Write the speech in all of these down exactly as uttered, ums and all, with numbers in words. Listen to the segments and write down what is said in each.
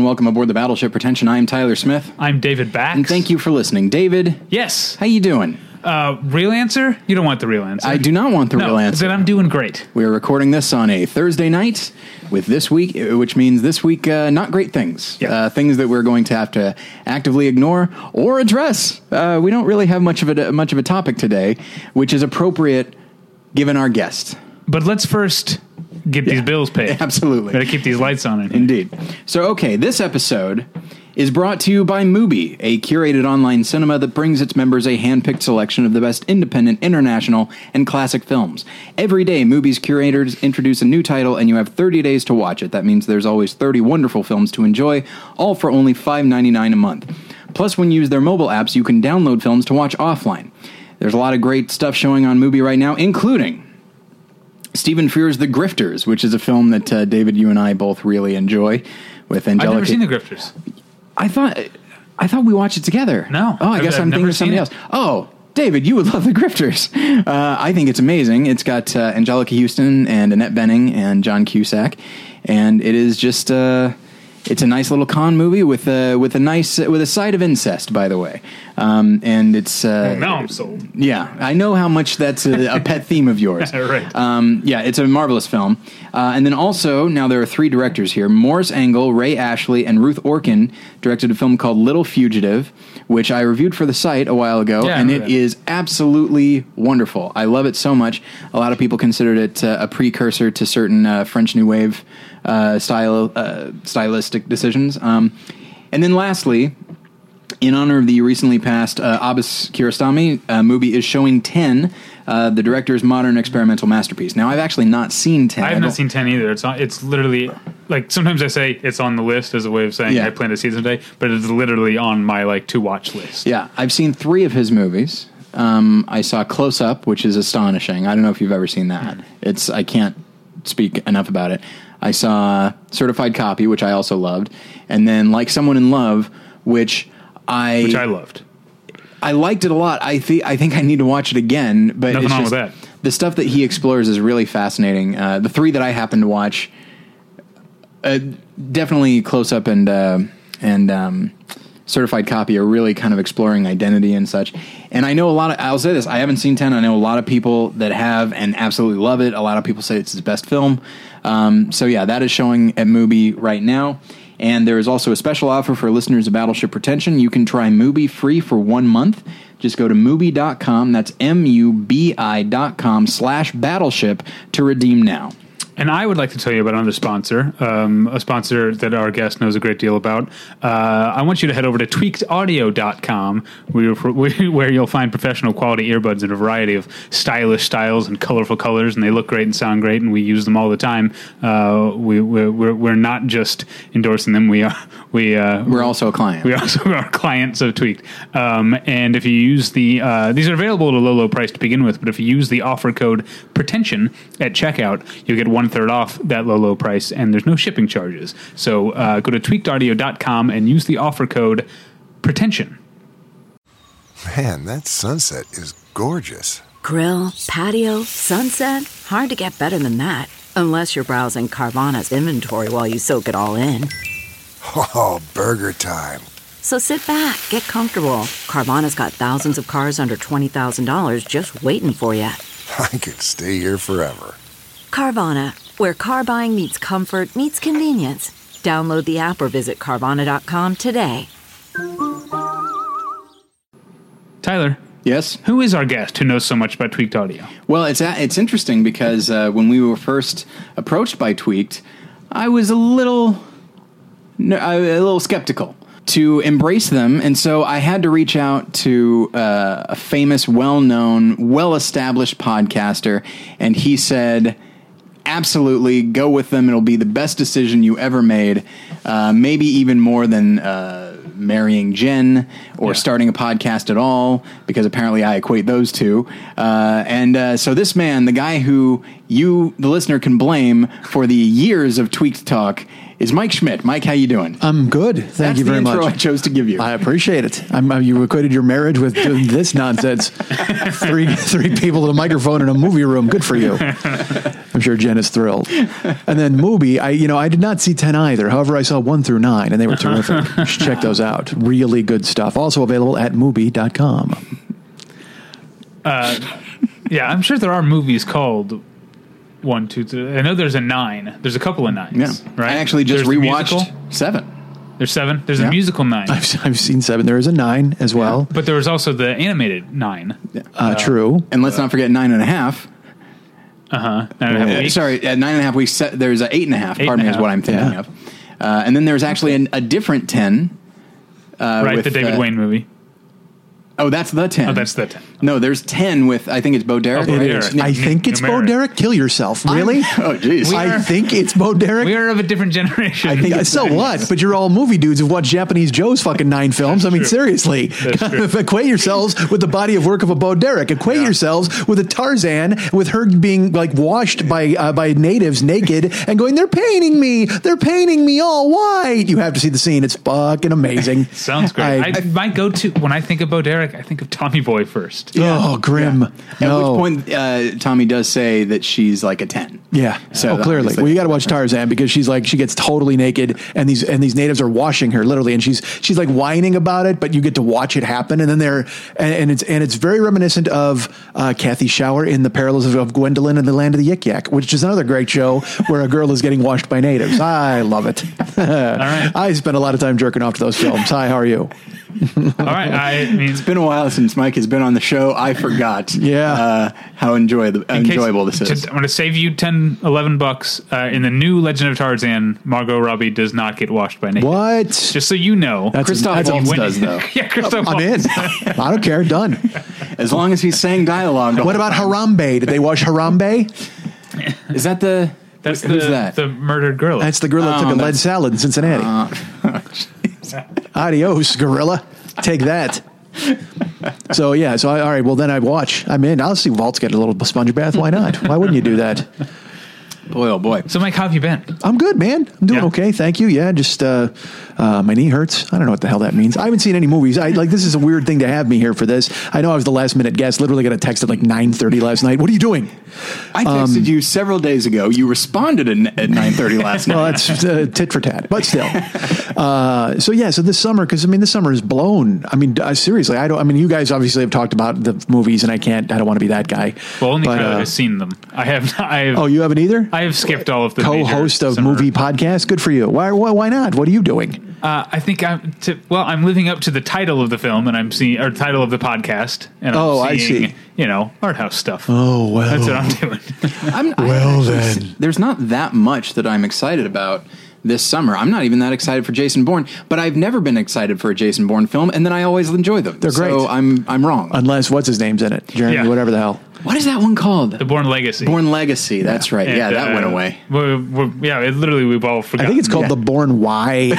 welcome aboard the Battleship Pretension. I am Tyler Smith. I'm David Bax. And thank you for listening. David? Yes. How you doing? Uh, real answer? You don't want the real answer. I do not want the no, real answer. Then I'm doing great. We are recording this on a Thursday night with this week, which means this week, uh, not great things. Yep. Uh, things that we're going to have to actively ignore or address. Uh, we don't really have much of a much of a topic today, which is appropriate given our guest. But let's first get yeah. these bills paid. Absolutely. Gotta keep these lights on. In Indeed. So, okay, this episode is brought to you by Mubi, a curated online cinema that brings its members a hand-picked selection of the best independent, international, and classic films. Every day, Mubi's curators introduce a new title, and you have thirty days to watch it. That means there's always thirty wonderful films to enjoy, all for only five ninety-nine a month. Plus, when you use their mobile apps, you can download films to watch offline. There's a lot of great stuff showing on Mubi right now, including Stephen Frears' The Grifters, which is a film that uh, David, you and I both really enjoy. With Angelica. I've never seen The Grifters. I thought I thought we watched it together. No. Oh, I I've, guess I've I'm thinking of somebody else. Oh, David, you would love The Grifters. Uh, I think it's amazing. It's got uh, Angelica Houston and Annette Bening and John Cusack, and it is just uh, it's a nice little con movie with a with a nice with a side of incest, by the way. Um, and it's uh, oh, now I'm sold. Yeah, I know how much that's a, a pet theme of yours. Right. Um, yeah, it's a marvelous film. Uh, and then also, now there are three directors here. Morris Engel, Ray Ashley, and Ruth Orkin directed a film called Little Fugitive, which I reviewed for the site a while ago, yeah, and it that. is absolutely wonderful. I love it so much. A lot of people considered it uh, a precursor to certain uh, French New Wave uh, style uh, stylistic decisions. Um, and then lastly, in honor of the recently passed uh, Abbas Kiarostami, uh, Mubi is showing ten, uh, the director's modern experimental masterpiece. Now, I've actually not seen ten. I have not seen ten either. It's on, it's literally, like, sometimes I say it's on the list as a way of saying yeah. I plan to see it someday, but it's literally on my, like, to-watch list. Yeah, I've seen three of his movies. Um, I saw Close Up, which is astonishing. I don't know if you've ever seen that. Mm. It's I can't speak enough about it. I saw Certified Copy, which I also loved, and then Like Someone in Love, which I which I loved. I liked it a lot. I think I think I need to watch it again. But nothing it's wrong just, with that. The stuff that he explores is really fascinating. Uh, the three that I happened to watch, uh, definitely Close Up and uh, and um, Certified Copy are really kind of exploring identity and such. And I know a lot of. I'll say this: I haven't seen ten. I know a lot of people that have and absolutely love it. A lot of people say it's his best film. Um, so yeah, that is showing at Mubi right now. And there is also a special offer for listeners of Battleship Pretension. You can try Mubi free for one month. Just go to Mubi dot com, that's M U B I dot com slash Battleship to redeem now. And I would like to tell you about another sponsor, um, a sponsor that our guest knows a great deal about. Uh, I want you to head over to tweaked audio dot com, where, where you'll find professional quality earbuds in a variety of stylish styles and colorful colors, and they look great and sound great, and we use them all the time. Uh, we, we're, we're, we're not just endorsing them. We are we uh, we're also a client. We also are clients of Tweaked. Um, and if you use the uh, these are available at a low low price to begin with, but if you use the offer code Pretension at checkout, you'll get one third off that low, low price, and there's no shipping charges. So uh, go to tweaked audio dot com and use the offer code Pretension. Man, that sunset is gorgeous. Grill, patio, sunset. Hard to get better than that. Unless you're browsing Carvana's inventory while you soak it all in. Oh, burger time. So sit back, get comfortable. Carvana's got thousands of cars under twenty thousand dollars just waiting for you. I could stay here forever. Carvana, where car buying meets comfort, meets convenience. Download the app or visit Carvana dot com today. Tyler. Yes? Who is our guest who knows so much about Tweaked Audio? Well, it's it's interesting because uh, when we were first approached by Tweaked, I was a little, a little skeptical to embrace them, and so I had to reach out to uh, a famous, well-known, well-established podcaster, and he said, absolutely, go with them. It'll be the best decision you ever made, uh, maybe even more than uh, marrying Jen or yeah. starting a podcast at all, because apparently I equate those two. Uh, and uh, so this man, the guy who you, the listener, can blame for the years of Tweaked Talk, is Mike Schmidt. Mike, how you doing? I'm good. Thank That's you very the intro much. I chose to give you. I appreciate it. I'm, uh, you equated your marriage with doing this nonsense. three three people with a microphone in a movie room. Good for you. I'm sure Jen is thrilled. And then Mubi, I you know I did not see ten either. However, I saw one through nine, and they were terrific. You should check those out. Really good stuff. Also available at Mubi dot com. Uh, yeah, I'm sure there are movies called one, two, three. I know there's a nine. There's a couple of nines. yeah, right. I actually just There's the rewatched musical. seven. There's seven. There's Yeah. a musical nine, I've, I've seen seven. There is a nine as well. but there was also the animated nine. Uh, true. And let's not forget nine and a half. Uh huh. Nine and a half Uh, weeks. sorry, at nine and a half weeks. se- There's a eight and a half. Eight Pardon and me, a is half. what I'm thinking Yeah. of. Uh, and then there's actually an, a different ten. Uh, right, with, the David uh, Wayne movie. Oh, that's the ten. Oh, that's the ten. No, there's ten with, I think it's Bo Derek. Oh, Bo right? Derek. I think it's Bo Numeric. Derek. Kill yourself. Really? Oh, jeez. We I are- think it's Bo Derek. We are of a different generation. I think Yeah, it's so nice. what? But you're all movie dudes who've watched Japanese Joe's fucking nine films. I mean, true. seriously. That's Kind true. of equate yourselves with the body of work of a Bo Derek. Equate Yeah. yourselves with a Tarzan, with her being like washed by uh, by natives naked and going, they're painting me. They're painting me all white. You have to see the scene. It's fucking amazing. Sounds great. I- I, my go-to when I think of Bo Derek, I think of Tommy Boy first. Oh, grim. At No. which point, uh, Tommy does say that she's like a ten. Yeah. So oh, clearly. obviously- Well, you got to watch Tarzan because she's like she gets totally naked, and these and these natives are washing her literally, and she's she's like whining about it, but you get to watch it happen, and then they're and, and it's and it's very reminiscent of uh, Kathy Shower in The Parallels of, of Gwendolyn and the Land of the Yik Yak, which is another great show where a girl is getting washed by natives. I love it. right. I spend a lot of time jerking off to those films. Hi, how are you? All right. I mean, It's been a while since Mike has been on the show. I forgot Yeah. uh, how enjoy the, in case- enjoyable this is. to- I'm going to save you ten, eleven bucks. Uh, in the new Legend of Tarzan, Margot Robbie does not get washed by natives. What? Just so you know. That's Christoph that's Waltz a- does, though. yeah, Christoph I'm in. Waltz. I don't care. Done. As long as he's saying dialogue. the What whole about time. Harambe? Did they wash Harambe? Is that the... That's who's the, that? the murdered gorilla. That's the girl that Oh, took a lead that's- salad in Cincinnati. Adios, gorilla. Take that. So yeah, so I, all right. Well, then I watch. I'm in. I'll see Waltz get a little sponge bath. Why not? Why wouldn't you do that? Boy, oh boy. so, Mike, how have you been? I'm good, man. I'm doing Yeah. okay. Thank you. Yeah, just uh, uh, my knee hurts. I don't know what the hell that means. I haven't seen any movies. I like this is a weird thing to have me here for this. I know I was the last minute guest. Literally got a text at like nine thirty last night. What are you doing? I Um, texted you several days ago. You responded at, at nine thirty last night. Well, that's uh, tit for tat, but still. Uh, so yeah, so this summer, because I mean, this summer is blown. I mean, uh, seriously, I don't. I mean, you guys obviously have talked about the movies, and I can't. I don't want to be that guy. Well, only But, Tyler uh, has seen them. I have. I have. Oh, you haven't either. I have skipped all of the Co-host major of summer- movie podcast. Good for you. Why? Why, why not? What are you doing? Uh, I think I'm. To, well, I'm living up to the title of the film, and I'm seeing or title of the podcast, and I'm Oh, I seeing, see. You know, art house stuff. Oh well. That's what I'm doing. I'm, I Well, actually- then. There's not that much that I'm excited about this summer. I'm not even that excited for Jason Bourne, but I've never been excited for a Jason Bourne film, and then I always enjoy them. They're great. So I'm I'm wrong. Unless what's his name's in it, Jeremy, Yeah. whatever the hell. What is that one called? The Bourne Legacy. Bourne Legacy. That's right. And, yeah, that uh, went away. We're, we're, yeah, it literally we've all I forgotten. think it's called Yeah. the Born Y,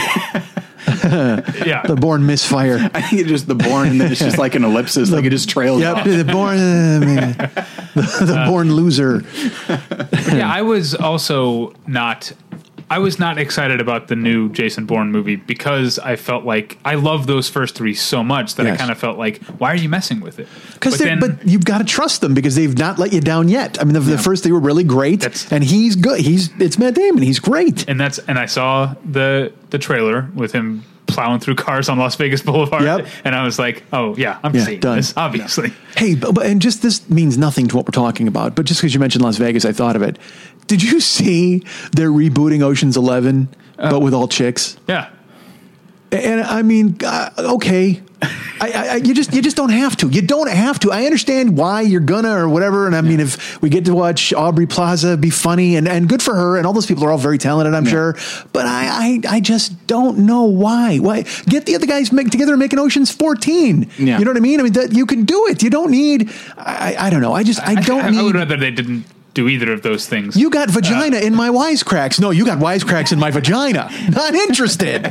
yeah. the Born Misfire. I think it's just the Bourne, and then it's just like an ellipsis, like it just trails Yep, off. the Born, uh, man. the, the Born Loser. yeah, I was also not. I was not excited about the new Jason Bourne movie because I felt like I love those first three so much that I Yes. kind of felt like, why are you messing with it? Because But then- but you've got to trust them because they've not let you down yet. I mean, the, the first they were really great, That's- and he's good. He's it's Matt Damon. He's great. and that's and I saw the the trailer with him plowing through cars on Las Vegas Boulevard, Yep. and I was like, oh yeah, I'm Yeah, seeing done. this obviously. Hey, but, but and just this means nothing to what we're talking about. But just because you mentioned Las Vegas, I thought of it. Did you see they're rebooting Ocean's Eleven, but with all chicks? Yeah, And I mean, uh, okay, I, I, you just you just don't have to. You don't have to. I understand why you're gonna or whatever. And I mean, if we get to watch Aubrey Plaza be funny and, and good for her, and all those people are all very talented, I'm sure. But I, I I just don't know why. Why get the other guys make, together and make an Ocean's fourteen? Yeah. You know what I mean? I mean that you can do it. You don't need. I, I don't know. I just I don't I, need. I would rather they didn't do either of those things. You got vagina in my wisecracks. No, you got wisecracks in my vagina. Not interested.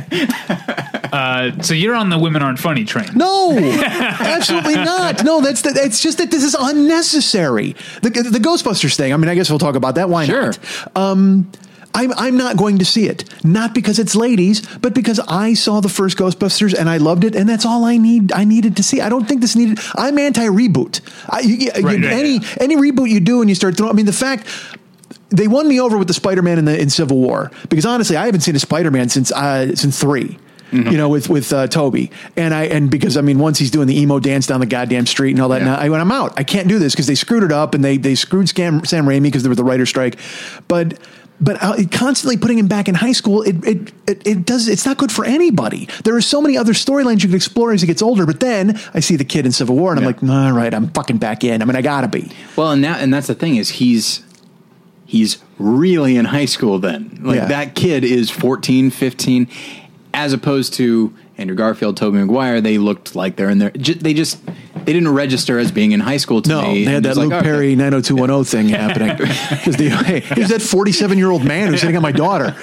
uh, so you're on the women aren't funny train. No, absolutely not. No, that's the, it's just that this is unnecessary. The, the Ghostbusters thing. I mean, I guess we'll talk about that. Why Sure. not? Um, I'm I'm not going to see it, not because it's ladies, but because I saw the first Ghostbusters and I loved it, and that's all I need. I needed to see. I don't think this needed. I'm anti reboot. I, you, you, Right, right, any yeah. any reboot you do and you start throwing. I mean, the fact. They won me over with the Spider-Man in the in Civil War because honestly, I haven't seen a Spider-Man since uh, since three. Mm-hmm. You know, with with uh, Toby, and I and because I mean, once he's doing the emo dance down the goddamn street and all that, Yeah. now I went, I'm out. I can't do this because they screwed it up and they they screwed Sam, Sam Raimi because there was the writer's strike, but. But uh, constantly putting him back in high school, it, it it it does. It's not good for anybody. There are so many other storylines you could explore as he gets older. But then I see the kid in Civil War, and I'm Yeah. like, all right, I'm fucking back in. I mean, I gotta be. Well, and that and that's the thing is he's he's really in high school then. Like Yeah. that kid is fourteen, fifteen, as opposed to Andrew Garfield, Tobey Maguire. They looked like they're in their. Ju- they just they didn't register as being in high school to No, me. they had And that it's like, Luke okay. Perry nine oh two one oh thing happening. Because the hey, who's that forty-seven year old man who's hitting on my daughter?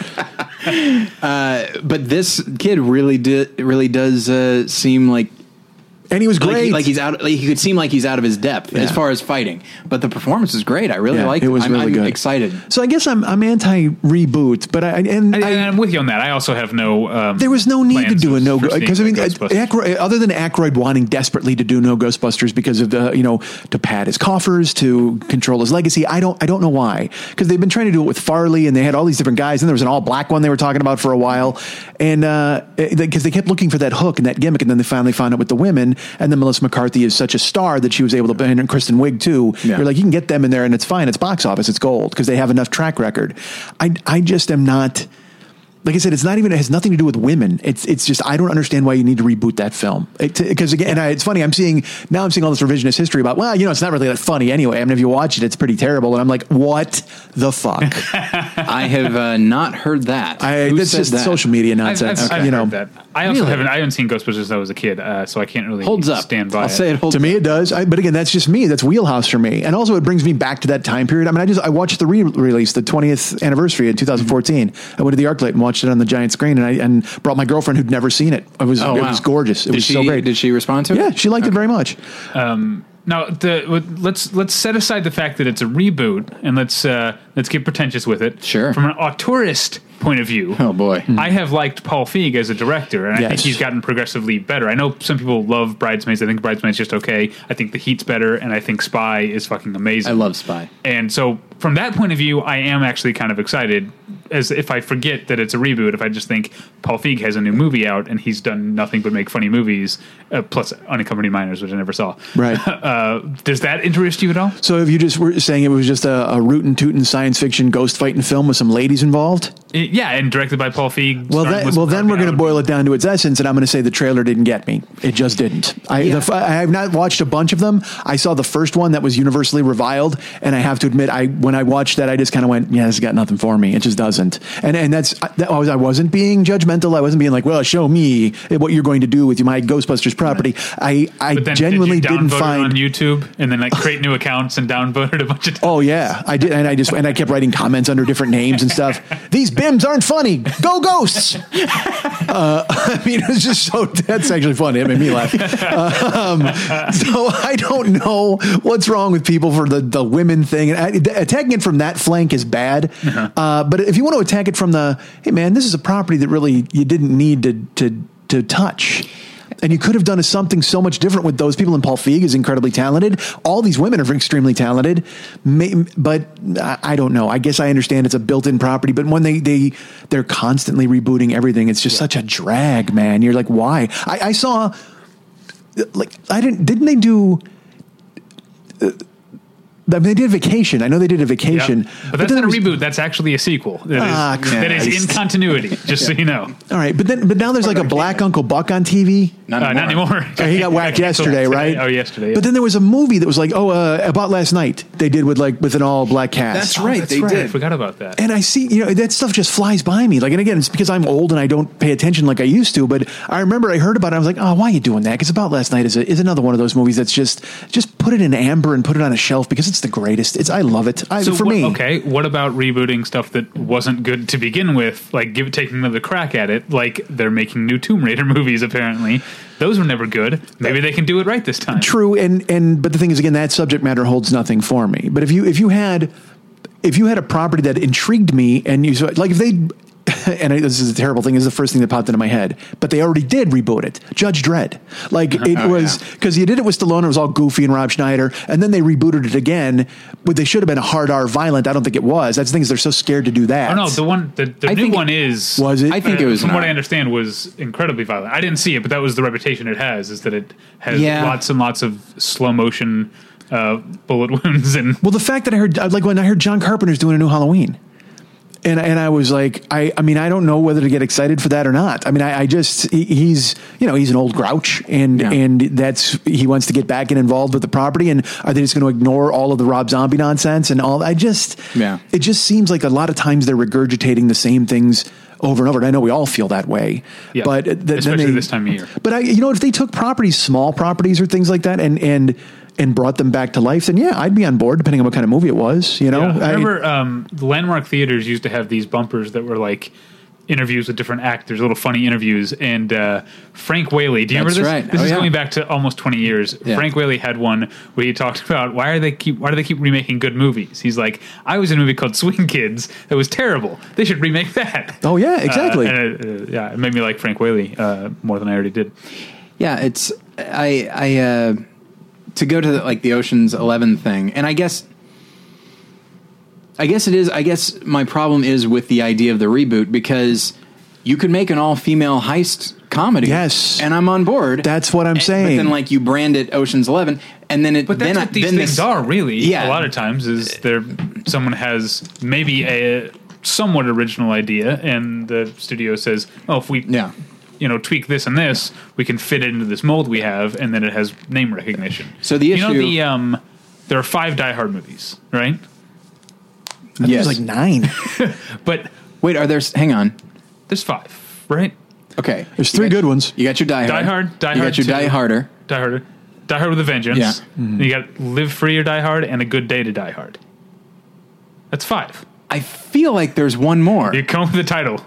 But this kid really did really does uh, seem like. And he was Like, great. he, like he's out. Like he could seem like he's out of his depth Yeah. as far as fighting, but the performance was great. I really Yeah, liked it it. was I'm, really I'm good. excited. So I guess I'm I'm anti reboot, but I and I, I, and I'm with you on that. I also have no. Um, there was no need to plans do a no for seeing because I mean the uh, Ghostbusters. Aykroyd, other than Aykroyd wanting desperately to do no Ghostbusters because of the you know to pad his coffers to control his legacy. I don't I don't know why because they've been trying to do it with Farley and they had all these different guys and there was an all black one they were talking about for a while and uh, because they kept looking for that hook and that gimmick and then they finally found it with the women and then Melissa McCarthy is such a star that she was able to and Kristen Wiig too. Yeah. You're like you can get them in there and it's fine. It's box office. It's gold because they have enough track record. I I just am not. Like I said, it's not even, it has nothing to do with women. It's it's just, I don't understand why you need to reboot that film. Because again, and I, it's funny, I'm seeing, now I'm seeing all this revisionist history about, well, you know, it's not really that funny anyway. I mean, if you watch it, it's pretty terrible. And I'm like, what the fuck? I have uh, not heard that. I, Who that's said just that? social media I've, nonsense. I've, I've you know, heard that. I also Really? haven't. I haven't seen Ghostbusters since I was a kid, uh, so I can't really Holds up. stand by I'll it. say it holds to me, up. it does. I, but again, that's just me. That's wheelhouse for me. And also, it brings me back to that time period. I mean, I just I watched the re-release, the twentieth anniversary in twenty fourteen. I went to the ArcLight and watched it on the giant screen, and I and brought my girlfriend who'd never seen it. It was Oh, it wow. was gorgeous. It Did was she, so great. Did she respond to it? Yeah, she liked it very much. Now, the, let's let's set aside the fact that it's a reboot, and let's uh, let's get pretentious with it. Sure. From an auteurist point of view, Oh boy. I have liked Paul Feig as a director, and I Yes. think he's gotten progressively better. I know some people love Bridesmaids. I think Bridesmaids just okay. I think The Heat's better, and I think Spy is fucking amazing. I love Spy. And so, from that point of view, I am actually kind of excited. As if I forget that it's a reboot, if I just think Paul Feig has a new movie out and he's done nothing but make funny movies, uh, plus Unaccompanied Minors, which I never saw. Right. Uh, does that interest you at all? So if you just were saying it was just a, a rootin' tootin' science fiction ghost fighting film with some ladies involved? It- yeah, and directed by Paul Feig. Well, starring that, with well, then we're going to Harvey boil it down to its essence, and I'm going to say the trailer didn't get me. It just didn't. I, Yeah. the, I have not watched a bunch of them. I saw the first one that was universally reviled, and I have to admit, I when I watched that, I just kind of went, "Yeah, this has got nothing for me." It just doesn't. And and that's that was I wasn't being judgmental. I wasn't being like, "Well, show me what you're going to do with my Ghostbusters property." I I But then genuinely did you didn't downvote it find. on YouTube and then like create new accounts and downvote it a bunch of times. Oh yeah, I did, and I just and I kept writing comments under different names and stuff. These B I Ms aren't funny. Go ghosts! Uh, I mean, it was just so. That's actually funny. It made me laugh. Um, so I don't know what's wrong with people for the the women thing. And I, attacking it from that flank is bad. Uh-huh. Uh, but if you want to attack it from the, hey man, this is a property that really you didn't need to to to touch. And you could have done something so much different with those people. And Paul Feig is incredibly talented. All these women are extremely talented. May, but I, I don't know. I guess I understand it's a built-in property. But when they they they're constantly rebooting everything, it's just such a drag, man. You're like, why? I, I saw, like, I didn't. Didn't they do? Uh, I mean, they did Vacation. I know they did a Vacation. Yeah. But that's then not a there was- reboot. That's actually a sequel. That is, Ah, that is Christ. in continuity, just so you know. All right, but then but now there's like a Black Uncle Buck on T V. Not Uh, not anymore. Uh, he got whacked canceled yesterday, today. right? Oh, yesterday. Yeah. But then there was a movie that was like, oh, uh, about last night. They did with like with an all black cast. That's right. That's they right. did. I forgot about that. And I see, you know, that stuff just flies by me. Like, and again, it's because I'm old and I don't pay attention like I used to. But I remember I heard about it. I was like, oh, why are you doing that? Because About Last Night is a, is another one of those movies that's just just put it in amber and put it on a shelf because it's the greatest. It's I love it. I, So for what- me, okay. What about rebooting stuff that wasn't good to begin with? Like give taking another crack at it. Like they're making new Tomb Raider movies. Apparently, those were never good. Maybe they can do it right this time. True, and and but the thing is, again, that subject matter holds nothing for me. But if you if you had if you had a property that intrigued me and you like if they and this is a terrible thing, this is the first thing that popped into my head, but they already did reboot it. Judge Dredd. Like it oh, was because yeah. you did it with Stallone, it was all goofy and Rob Schneider, and then they rebooted it again, but they should have been a hard R violent. I don't think it was. That's the thing is they're so scared to do that. Oh no, the one the, the new one is was it? I think uh, it was from not. what I understand was incredibly violent. I didn't see it, but that was the reputation it has, is that it has yeah. lots and lots of slow motion uh, bullet wounds and well the fact that I heard like when I heard John Carpenter's doing a new Halloween. And and I was like, I, I mean, I don't know whether to get excited for that or not. I mean, I, I just, he, he's, you know, he's an old grouch and, yeah. and that's, he wants to get back and involved with the property. And are they just going to ignore all of the Rob Zombie nonsense and all? I just, yeah. it just seems like a lot of times they're regurgitating the same things over and over. And I know we all feel that way, yeah. but th- especially then they, this time of year. But I, you know, if they took properties, small properties or things like that and, and, and brought them back to life, then yeah, I'd be on board depending on what kind of movie it was, you know? Yeah. I I remember um, the Landmark Theaters used to have these bumpers that were like interviews with different actors, little funny interviews, and uh, Frank Whaley, do you That's remember this? right. This Oh, is yeah. going back to almost twenty years. Yeah. Frank Whaley had one where he talked about why are they keep why do they keep remaking good movies? He's like, I was in a movie called Swing Kids that was terrible. They should remake that. Oh yeah, exactly. Uh, and it, uh, yeah, it made me like Frank Whaley uh, more than I already did. Yeah, it's I I uh, to go to the, like the Ocean's Eleven thing, and I guess I guess it is. I guess my problem is with the idea of the reboot because you could make an all female heist comedy, yes, and I'm on board. That's what I'm and, saying. But then like you brand it Ocean's Eleven, and then it. But that's then what I, these then things this, are really. Yeah. A lot of times is there someone has maybe a somewhat original idea, and the studio says, "Oh, if we yeah." you know, tweak this and this, we can fit it into this mold we have, and then it has name recognition." So the you issue, know, the um, there are five Die Hard movies, right? I think yes. there's like nine. But wait, are there? Hang on. there's five, right? Okay, There's You three got- good ones. You got your Die Hard. Die Hard, Die you Hard got your two. Die Harder. Die Hard, Die Hard with a Vengeance. Yeah. Mm-hmm. You got Live Free or Die Hard, and A Good Day to Die Hard. That's five. I feel like there's one more. You come up with the title.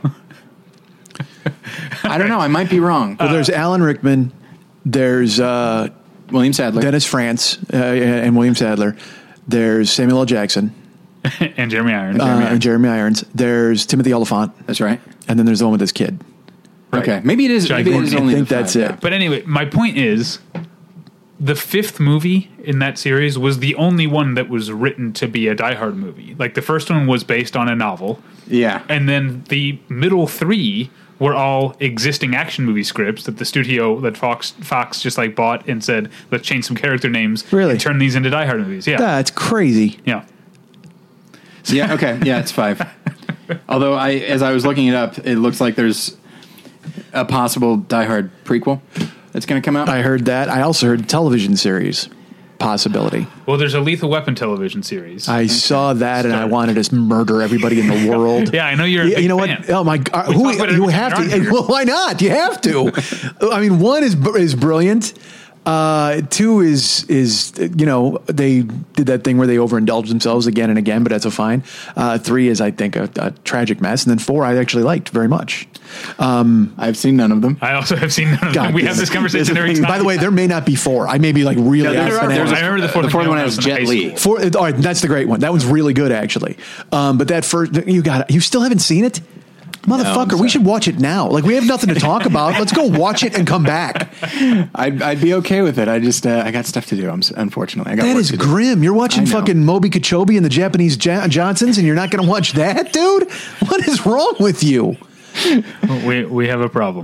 I don't know. I might be wrong. Well, there's Alan Rickman. There's uh, William Sadler. Dennis Franz uh, and William Sadler. There's Samuel L. Jackson and Jeremy Irons. uh, and Jeremy Irons. There's Timothy Oliphant. That's right. And then there's the one with his kid. Okay, maybe it is. John Maybe it is Gordon. only I think the that's five, it. yeah. But anyway, my point is, the fifth movie in that series was the only one that was written to be a Die Hard movie. Like, the first one was based on a novel. Yeah. And then the middle three were all existing action movie scripts that the studio, that Fox Fox just like bought and said, let's change some character names Really? and turn these into Die Hard movies. Yeah. That's crazy. Yeah. Yeah. Okay. Yeah, it's five. Although I, as I was looking it up, it looks like there's a possible Die Hard prequel that's going to come out. I heard that. I also heard television series possibility. Well, there's a Lethal Weapon television series. I saw that and I wanted to murder everybody in the world. Yeah, I know you're a Yeah, big you know fan. what? Oh my God! We Who talk about it you every have time to? you're on here. Well, why not? You have to. I mean, one is is brilliant. Uh, two is is you know they did that thing where they overindulge themselves again and again, but that's a fine. Uh, three is I think a, a tragic mess, and then four I actually liked very much. Um, I've seen none of them. I also have seen none of God them. We damn have this it. conversation every time. By the way, there may not be four. I may be like really. Yeah, off there are bananas. four. I remember the fourth, the fourth one one was has in Jet high Li. school. Four, all right, that's the great one. That one's really good, actually. Um, but that first, you got it. You still haven't seen it, motherfucker. I'm we should watch it now. Like we have nothing to talk about. Let's go watch it and come back. I'd, I'd be okay with it. I just uh, I got stuff to do. I'm s- unfortunately. I got That work is to do. grim. You're watching I know. fucking Moby Kachobi and the Japanese ja- Johnsons, and you're not going to watch that, dude. What is wrong with you? We we have a problem.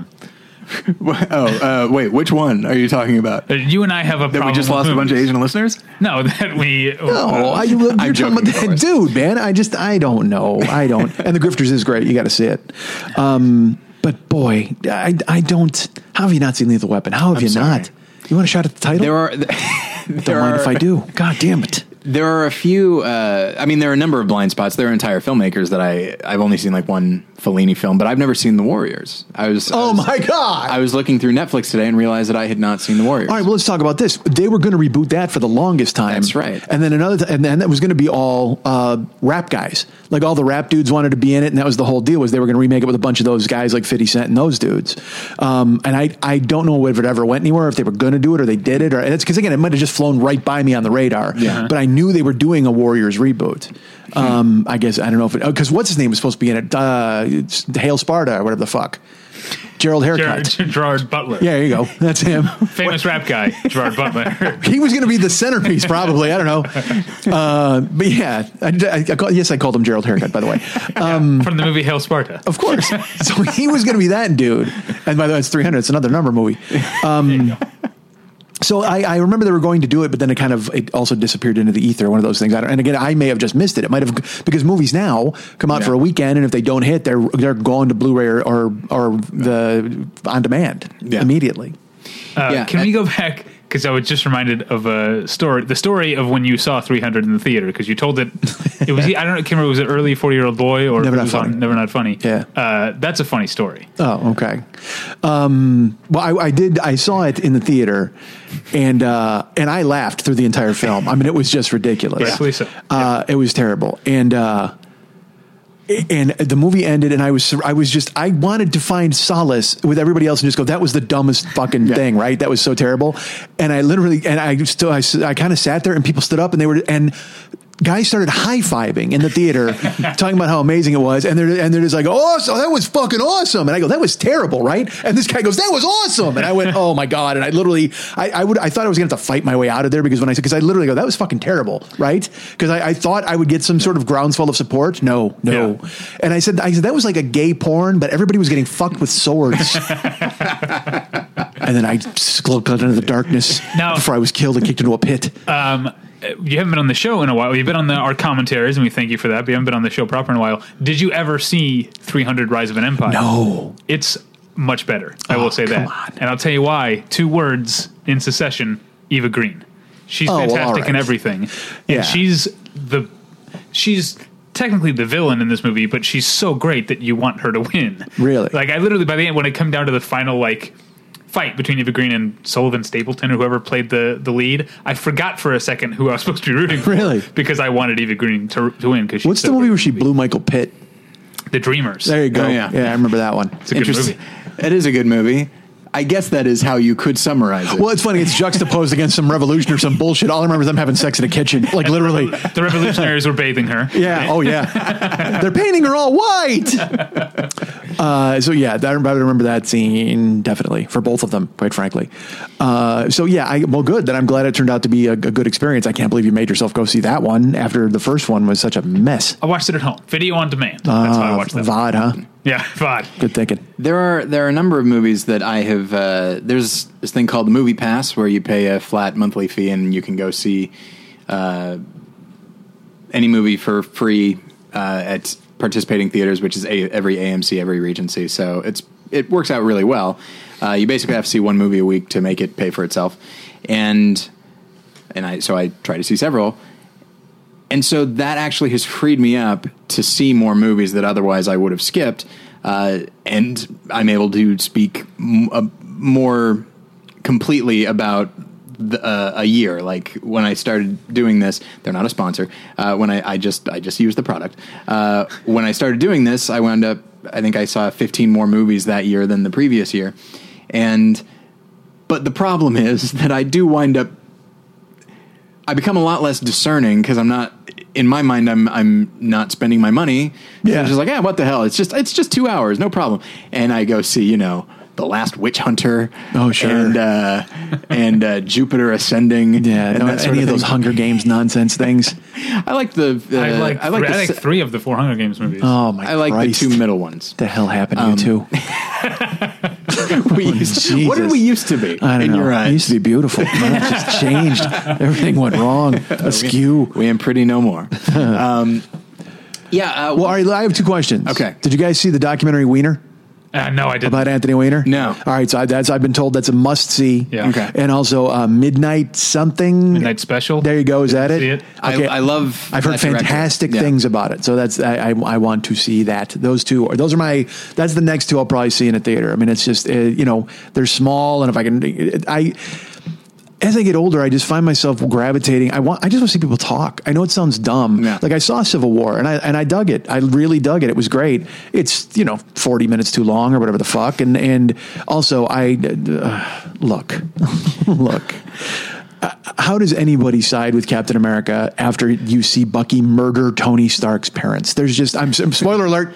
Oh, uh, wait. Which one are you talking about? Uh, You and I have a That problem. we just with lost a bunch of movies. Asian listeners? No, that we. No, uh, I, you're I'm talking joking, about of that, course. dude, man. I just, I don't know. I don't. And the Grifters is great. You got to see it. Um, but boy, I, I don't. How have you not seen Lethal Weapon? How have I'm you sorry. not? You want a shot at the title? There are. Don't there mind are, if I do. God damn it. There are a few. Uh, I mean, there are a number of blind spots. There are entire filmmakers that I I've only seen like one Fellini film, but I've never seen The Warriors. I was Oh I was, my God. I was looking through Netflix today and realized that I had not seen The Warriors. All right, well, let's talk about this. They were going to reboot that for the longest time. That's right. And then another, th- and then that was going to be all uh, rap guys. Like all the rap dudes wanted to be in it, and that was the whole deal. Was they were going to remake it with a bunch of those guys like fifty Cent and those dudes. Um, and I, I don't know if it ever went anywhere, if they were going to do it or they did it, or and it's because again, it might have just flown right by me on the radar. Yeah. But I knew they were doing a Warriors reboot. Um, I guess I don't know if it because what's his name was supposed to be in it. Uh, it's Hail Sparta or whatever the fuck. Gerald Haircut. Gerard, Gerard Butler. Yeah, there you go. That's him. Famous rap guy, Gerard Butler. He was going to be the centerpiece, probably. I don't know. Uh, but yeah, I, I, I call, yes, I called him Gerald Haircut, by the way. Um, From the movie Hail Sparta. of course. So he was going to be that dude. And by the way, it's three hundred. It's another number movie. Um, so I, I remember they were going to do it, but then it kind of it also disappeared into the ether. One of those things. I don't, and again, I may have just missed it. It might have because movies now come out Yeah. for a weekend, and if they don't hit, they're they're gone to Blu-ray or or, or the on demand Yeah. immediately. Uh, Yeah, can I- we go back? Because I was just reminded of a story, the story of when you saw three hundred in the theater. Because you told it, it was I don't know, can't remember was it early forty year old boy or Never it Not was on Funny. Never Not Funny. Yeah. uh, that's a funny story. Oh, okay. Um, well, I, I did. I saw it in the theater, and uh, and I laughed through the entire film. I mean, it was just ridiculous. Rightfully so. Uh, It was terrible, and uh, and the movie ended, and I was I was just I wanted to find solace with everybody else and just go, that was the dumbest fucking thing, right? That was so terrible, and I literally and I still I, I kind of sat there, and people stood up, and they were and. Guys started high-fiving in the theater, talking about how amazing it was, and they're and they're just like, "Oh, so that was fucking awesome!" And I go, "That was terrible, right?" And this guy goes, "That was awesome!" And I went, "Oh my god!" And I literally, I, I would, I thought I was going to have to fight my way out of there because when I said, because I literally go, "That was fucking terrible," right? Because I, I thought I would get some sort of groundswell of support. No, no. Yeah. And I said, I said that was like a gay porn, but everybody was getting fucked with swords. And then I skulked into the darkness Now- before I was killed and kicked into a pit. Um, you haven't been on the show in a while. You've been on the, our commentaries, and we thank you for that. But you haven't been on the show proper in a while. Did you ever see three hundred Rise of an Empire? No. It's much better. I Oh, will say come that. on. And I'll tell you why. Two words in succession, Eva Green. She's Oh, well, fantastic all right. in everything. And Yeah. she's the she's technically the villain in this movie, but she's so great that you want her to win. Really? Like I literally by the end when it come down to the final like fight between Eva Green and Sullivan Stapleton or whoever played the, the lead, I forgot for a second who I was supposed to be rooting for. Really? Because I wanted Eva Green to, to win. Because What's the movie where she blew Michael Pitt? The Dreamers. There you go. Oh, yeah. yeah, I remember that one. It's a good Interesting. movie. It is a good movie. I guess that is how you could summarize it. Well, it's funny. It's juxtaposed against some revolution or some bullshit. All I remember is them having sex in a kitchen, like literally. The revolutionaries were bathing her. Yeah. Oh, yeah. They're painting her all white. Uh, so yeah, that, I remember that scene definitely for both of them, quite frankly. Uh, so yeah, I, well, good. Then I'm glad it turned out to be a, a good experience. I can't believe you made yourself go see that one after the first one was such a mess. I watched it at home. Video on demand. That's how I Uh, watched that. V O D, huh? Yeah, V O D. Good thinking. There are there are a number of movies that I have. Uh, there's this thing called the Movie Pass, where you pay a flat monthly fee and you can go see uh, any movie for free uh, at participating theaters, which is a, every A M C, every Regency. So it's it works out really well. Uh, you basically have to see one movie a week to make it pay for itself, and and I so I try to see several. And so that actually has freed me up to see more movies that otherwise I would have skipped. Uh, and I'm able to speak m- uh, more completely about the, uh, a year. Like when I started doing this, they're not a sponsor. Uh, when I, I just I just use the product. Uh, when I started doing this, I wound up. I think I saw fifteen more movies that year than the previous year. And but the problem is that I do wind up. I become a lot less discerning because I'm not, in my mind, I'm I'm not spending my money. Yeah. I'm just like, yeah, what the hell? It's just it's just two hours, no problem. And I go see, you know, The Last Witch Hunter. Oh, sure. And uh, and uh, Jupiter Ascending. Yeah, and no, that sort any of those thing. Hunger Games nonsense things. I like the. Uh, I like, I like, I the, like se- three of the four Hunger Games movies. Oh my! I like Christ. the two middle ones. The hell happened to Um, you too? we used to, what did Jesus. we used to be I don't in know. your eyes? It used to be beautiful. It just changed. Everything went wrong. Askew. We ain't pretty no more. um, yeah. Uh, Well, all right, I have two questions. Okay. Did you guys see the documentary Wiener? Uh, no, I didn't. About Anthony Weiner? No. All right, so I, that's I've been told that's a must see. Yeah. Okay. And also uh, Midnight something. Midnight Special. There you go. Is that it? See it? I, I love. I've heard that director. fantastic Yeah. things about it, so that's I, I I want to see that. Those two, those are my. That's the next two I'll probably see in a theater. I mean, it's just uh, you know they're small, and if I can, I. As I get older, I just find myself gravitating. I want. I just want to see people talk. I know it sounds dumb. Yeah. Like I saw Civil War, and I and I dug it. I really dug it. It was great. It's you know forty minutes too long or whatever the fuck. And and also I uh, look, look. Uh, how does anybody side with Captain America after you see Bucky murder Tony Stark's parents? There's just I'm spoiler alert.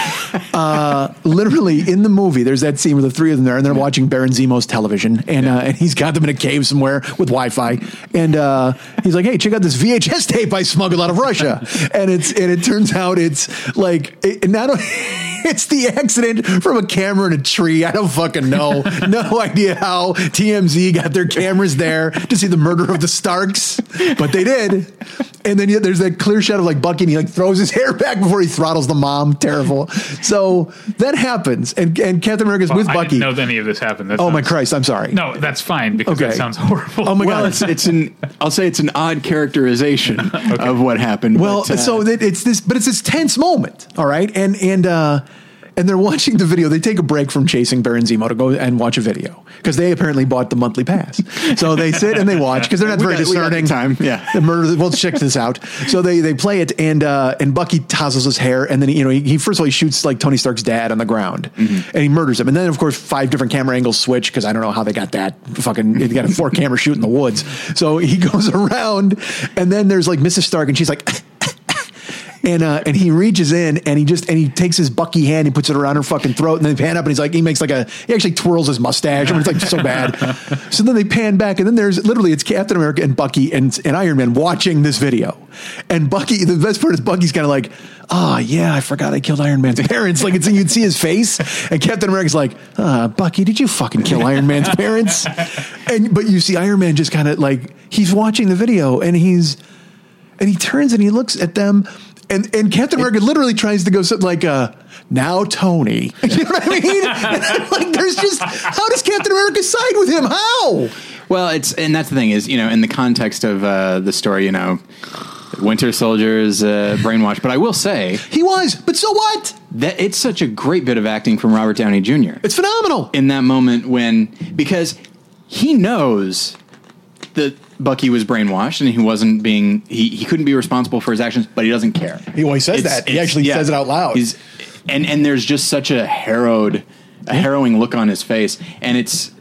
uh, literally in the movie, there's that scene where the three of them there, and they're watching Baron Zemo's television, and uh, and he's got them in a cave somewhere with Wi-Fi, and uh, he's like, "Hey, check out this V H S tape I smuggled out of Russia," and it's and it turns out it's like it, not only it's the accident from a camera in a tree. I don't fucking know, no idea how T M Z got their cameras there to see the murder of the Starks, but they did. And then yeah, there's that clear shot of like Bucky, and he like throws his hair back before he throttles the mom. Terrible. So that happens, and and Captain America's Well, with I Bucky. didn't know that any of this happened. That Oh my sounds- Christ! I'm sorry. No, that's fine because Okay. that sounds horrible. Oh my Well, God. it's it's an. I'll say it's an odd characterization of what happened. Well, but, uh, so it, it's this, but it's this tense moment, all right, and and uh, and they're watching the video. They take a break from chasing Baron Zemo to go and watch a video because they apparently bought the monthly pass. So they sit and they watch because they're not We very got- we got the discerning. time, yeah. the murder. Well, check this out. So they they play it, and uh, and Bucky tousles his hair, and then he, you know he, he first of all he shoots like Tony Stark's dad on the ground, Mm-hmm. and he murders him, and then of course five different camera angles switch because I don't know how they got that fucking they got a four camera shoot in the woods. So he goes around, and then there's like Missus Stark, and she's like. And uh, and he reaches in and he just and he takes his Bucky hand, he puts it around her fucking throat, and then they pan up and he's like he makes like a he actually twirls his mustache. I mean, it's like so bad. So then they pan back and then there's literally it's Captain America and Bucky and, and Iron Man watching this video. And Bucky, the best part is Bucky's kind of like, oh yeah, I forgot I killed Iron Man's parents. Like it's you'd see his face, and Captain America's like, uh, Bucky, did you fucking kill Iron Man's parents? And but you see Iron Man just kind of like he's watching the video and he's and he turns and he looks at them. And and Captain America literally tries to go something like, uh, now Tony. You know what I mean? And I'm like, there's just, how does Captain America side with him? How? well, it's and that's the thing is, you know, in the context of uh, the story, you know, Winter Soldier's uh, brainwashed. But I will say He was, but so what? that it's such a great bit of acting from Robert Downey Junior It's phenomenal. in that moment when because he knows that Bucky was brainwashed and he wasn't being he, he couldn't be responsible for his actions, but he doesn't care. He always says It's- that. He it's- actually yeah. says it out loud. He's and and there's just such a harrowed, a harrowing look on his face, and it's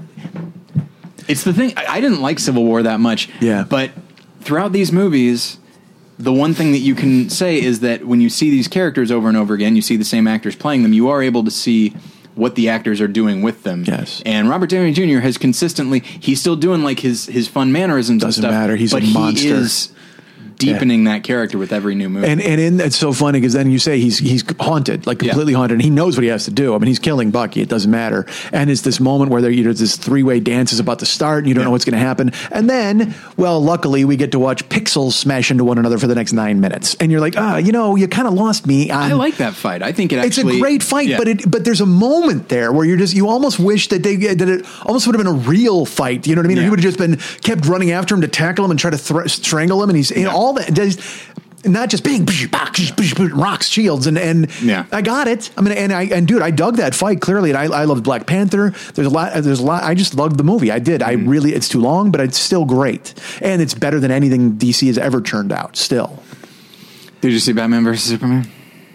it's the thing. I, I didn't like Civil War that much, Yeah. but throughout these movies, the one thing that you can say is that when you see these characters over and over again, you see the same actors playing them, you are able to see what the actors are doing with them. Yes. And Robert Downey Junior has consistently, he's still doing like his, his fun mannerisms Doesn't and stuff. matter. He's a but he monster. is deepening that character with every new movie. And and in, it's so funny because then you say he's he's haunted, like completely Yeah. haunted, and he knows what he has to do. I mean, he's killing Bucky. It doesn't matter. And it's this moment where there, you know, this three way dance is about to start, and you don't know what's going to happen. And then, well, luckily, we get to watch pixels smash into one another for the next nine minutes, and you're like, ah, you know, you kind of lost me. On, I like that fight. I think it It's actually... a great fight, yeah. but it but there's a moment there where you're just you almost wish that they that it almost would have been a real fight. You know what I mean? Or Yeah. he would have just been kept running after him to tackle him and try to thr- strangle him, and he's you know, Yeah. all that. Just, not just bang, rocks, shields, and and Yeah. I got it. I mean, and I and dude, I dug that fight clearly, and I I loved Black Panther. There's a lot. There's a lot. I just loved the movie. I did. I Mm-hmm. really. It's too long, but it's still great, and it's better than anything D C has ever turned out. Still, Did you see Batman versus Superman?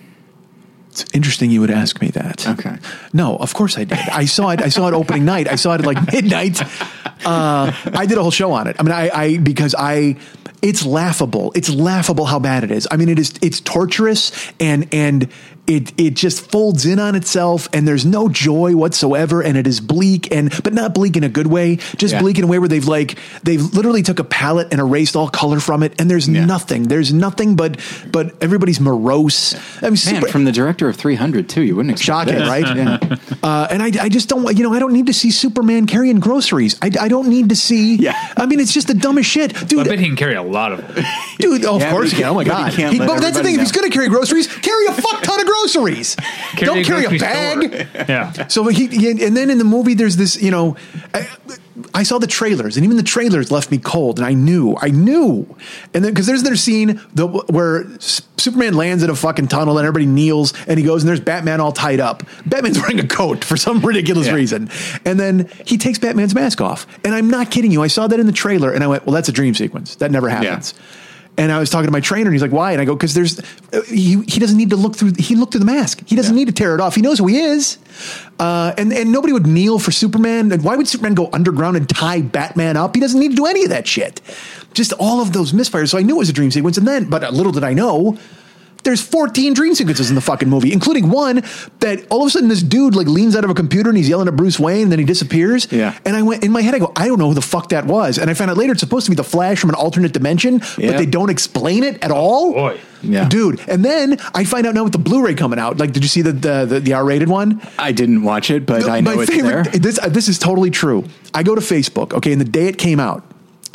it's interesting you would ask me that. Okay. No, of course I did. I saw it. I saw it opening night. I saw it at like midnight. Uh, I did a whole show on it. I mean, I, I because I, it's laughable. It's laughable how bad it is. I mean, it is. It's torturous and and it it just folds in on itself, and there's no joy whatsoever, and it is bleak and but not bleak in a good way. Just Yeah. bleak in a way where they've like they've literally took a palette and erased all color from it, and there's Yeah. nothing. There's nothing but but everybody's morose. I mean, Man, super, from the director of three hundred, too. You wouldn't expect Shocking, this. right? Yeah. Uh, and I, I just don't, want- you know, I don't need to see Superman carrying groceries. I, I don't need to see. Yeah. I mean, it's just the dumbest shit, I dude. bet he can carry a lot of them. Dude, oh, of Yeah, course but he can. Oh my but he God. can't He- let but that's the everybody thing. If he's know. going to carry groceries, carry a fuck ton of groceries. Carry Don't a carry a grocery bag. store. Yeah. So he, he, and then in the movie, there's this, you know, I, I saw the trailers, and even the trailers left me cold, and I knew, I knew. And then, because there's another scene the, where S- Superman lands in a fucking tunnel, and everybody kneels, and he goes, and there's Batman all tied up. Batman's wearing a coat for some ridiculous Yeah. reason. And then he takes Batman's mask off. And I'm not kidding you. I saw that in the trailer, and I went, well, that's a dream sequence. That never happens. And I was talking to my trainer, and he's like, "Why?" And I go, "Because there's uh, he he doesn't need to look through. He looked through the mask. He doesn't Yeah. need to tear it off. He knows who he is." Uh, and and nobody would kneel for Superman. And why would Superman go underground and tie Batman up? He doesn't need to do any of that shit. Just all of those misfires. So I knew it was a dream sequence. And then, but little did I know, there's fourteen dream sequences in the fucking movie, including one that all of a sudden this dude like leans out of a computer and he's yelling at Bruce Wayne, and then he disappears. Yeah. And I went in my head, I go, I don't know who the fuck that was. And I found out later it's supposed to be the Flash from an alternate dimension, Yeah. but they don't explain it at all. Boy. Yeah. Dude. And then I find out now with the Blu-ray coming out. Like, did you see the the, the, the R-rated one? I didn't watch it, but I know my it's favorite. there. This uh, this is totally true. I go to Facebook, okay, and the day it came out,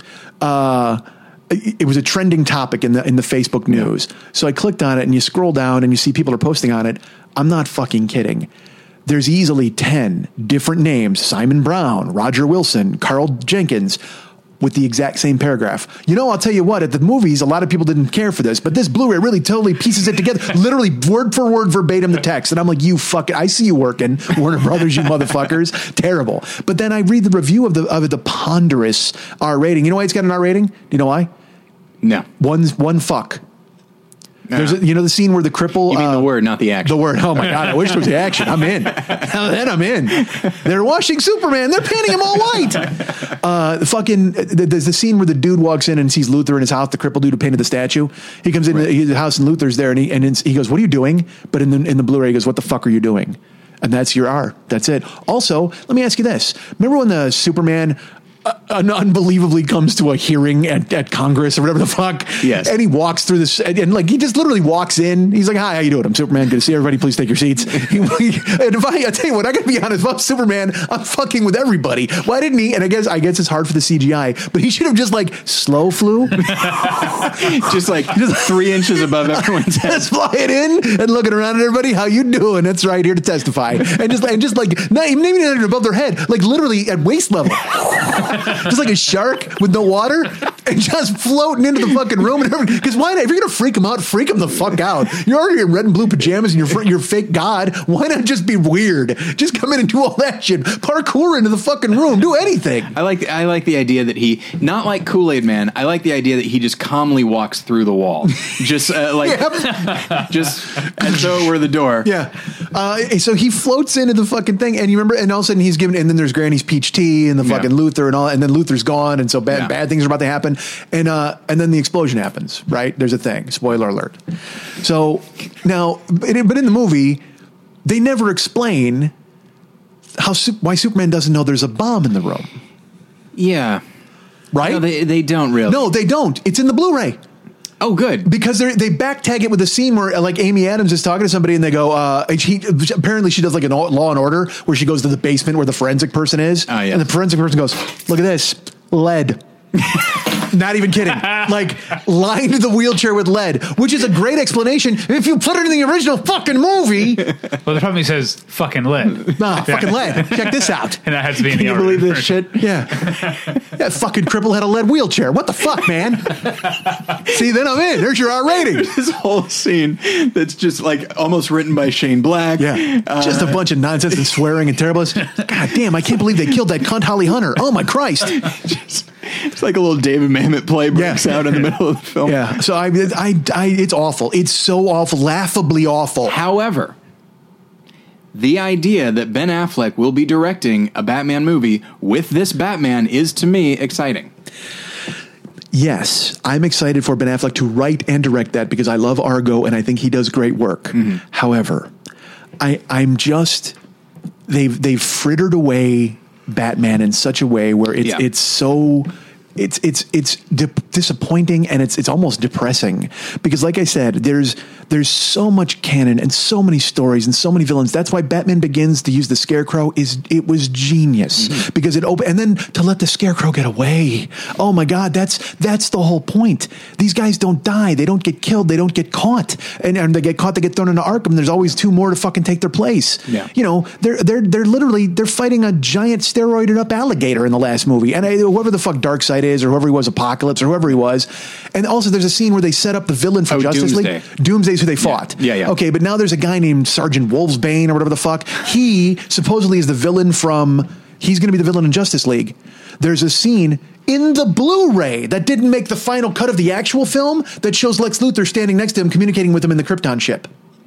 uh, it, it was a trending topic in the in the Facebook news. So I clicked on it, and you scroll down, and you see people are posting on it. I'm not fucking kidding. There's easily ten different names: Simon Brown, Roger Wilson, Carl Jenkins, with the exact same paragraph. You know, I'll tell you what, at the movies, a lot of people didn't care for this, but this Blu-ray really totally pieces it together, literally word for word, verbatim the text. And I'm like, you fucking, I see you working, Warner Brothers, you motherfuckers. Terrible. But then I read the review of the of the ponderous R rating. You know why it's got an R rating? Do you know why? No. One, one fuck. There's a, you know the scene where the cripple... You mean uh, the word, not the action. The word. Oh my God. I wish there was the action. I'm in. Then I'm in. They're washing Superman. They're painting him all white. Uh, the fucking, there's the scene where the dude walks in and sees Luthor in his house, the crippled dude who painted the statue. He comes in Right. the house and Luthor's there, and he, and he goes, "What are you doing?" But in the, in the Blu-ray, he goes, "What the fuck are you doing?" And that's your R. That's it. Also, let me ask you this. Remember when the Superman... Uh, unbelievably comes to a hearing at, at Congress or whatever the fuck. Yes. And he walks through this and, and like he just literally walks in. He's like, "Hi, how you doing? I'm Superman. Good to see everybody. Please take your seats." He, he, and if I, I tell you what, I gotta be honest, if I'm Superman, I'm fucking with everybody. Why didn't he? And I guess I guess it's hard for the C G I, but he should have just like slow flew. Just like three inches above everyone's head. Just flying in and looking around at everybody. How you doing? That's right, here to testify. And just and just like not even maybe not even above their head, like literally at waist level. Just like a shark with no water and just floating into the fucking room. And because why not? If you're gonna freak them out, freak them the fuck out. You're already in red and blue pajamas and you're you're fake god. Why not just be weird? Just come in and do all that shit. Parkour into the fucking room. Do anything. I like I like the idea that he, not like Kool-Aid Man, I like the idea that he just calmly walks through the wall. Just uh, like, Yep. just as though it were the door. Yeah. Uh, so he floats into the fucking thing, and you remember, and all of a sudden he's given, and then there's Granny's peach tea and the fucking Yeah. Luthor and all, and then Luthor's gone, and so bad Yeah. bad things are about to happen, and uh, and then the explosion happens. Right? There's a thing. Spoiler alert. So now, but in but in the movie, they never explain how Sup- why Superman doesn't know there's a bomb in the room. Yeah. Right? No, they, they don't really. No, they don't. It's in the Blu-ray. Oh, good. Because they they back tag it with a scene where uh, like Amy Adams is talking to somebody and they go, uh, and she, apparently she does like a Law and Order where she goes to the basement where the forensic person is. Oh, yeah. And the forensic person goes, "Look at this, lead." Not even kidding. Like lined the wheelchair with lead, which is a great explanation if you put it in the original fucking movie. Well, the problem he says fucking lead. Nah, fucking lead. Check this out. And that has to be in Can the you order. believe this shit? Yeah. That fucking cripple had a lead wheelchair. What the fuck, man? See, then I'm in. There's your R rating. This whole scene that's just like almost written by Shane Black. Yeah. Uh, Just a bunch of nonsense and swearing and terribleness. God damn, I can't believe they killed that cunt Holly Hunter. Oh my Christ. just, it's like a little David Mamet play breaks Yeah. out in the middle of the film. Yeah. So I, I, I, it's awful. It's so awful, laughably awful. However, the idea that Ben Affleck will be directing a Batman movie with this Batman is, to me, exciting. Yes, I'm excited for Ben Affleck to write and direct that because I love Argo and I think he does great work. Mm-hmm. However, I, I'm just they've they've frittered away Batman in such a way where it's Yeah. it's so it's it's it's di- disappointing and it's it's almost depressing because, like I said, there's there's so much canon and so many stories and so many villains. That's why Batman Begins to use the Scarecrow is it was genius mm-hmm. because it opened, and then to let the Scarecrow get away. Oh my God, that's that's the whole point. These guys don't die, they don't get killed, they don't get caught, and, and they get caught, they get thrown into Arkham. There's always two more to fucking take their place. Yeah. You know, they're they're they're literally they're fighting a giant steroided up alligator in the last movie, and I, whoever the fuck Darkseid is, or whoever he was, Apocalypse, or whoever he was. And also, there's a scene where they set up the villain for oh, Justice Doomsday. League. Doomsday's who they fought. Yeah. yeah, yeah. Okay, but now there's a guy named Sergeant Wolfsbane or whatever the fuck. He supposedly is the villain from. He's going to be the villain in Justice League. There's a scene in the Blu-ray that didn't make the final cut of the actual film that shows Lex Luthor standing next to him, communicating with him in the Krypton ship.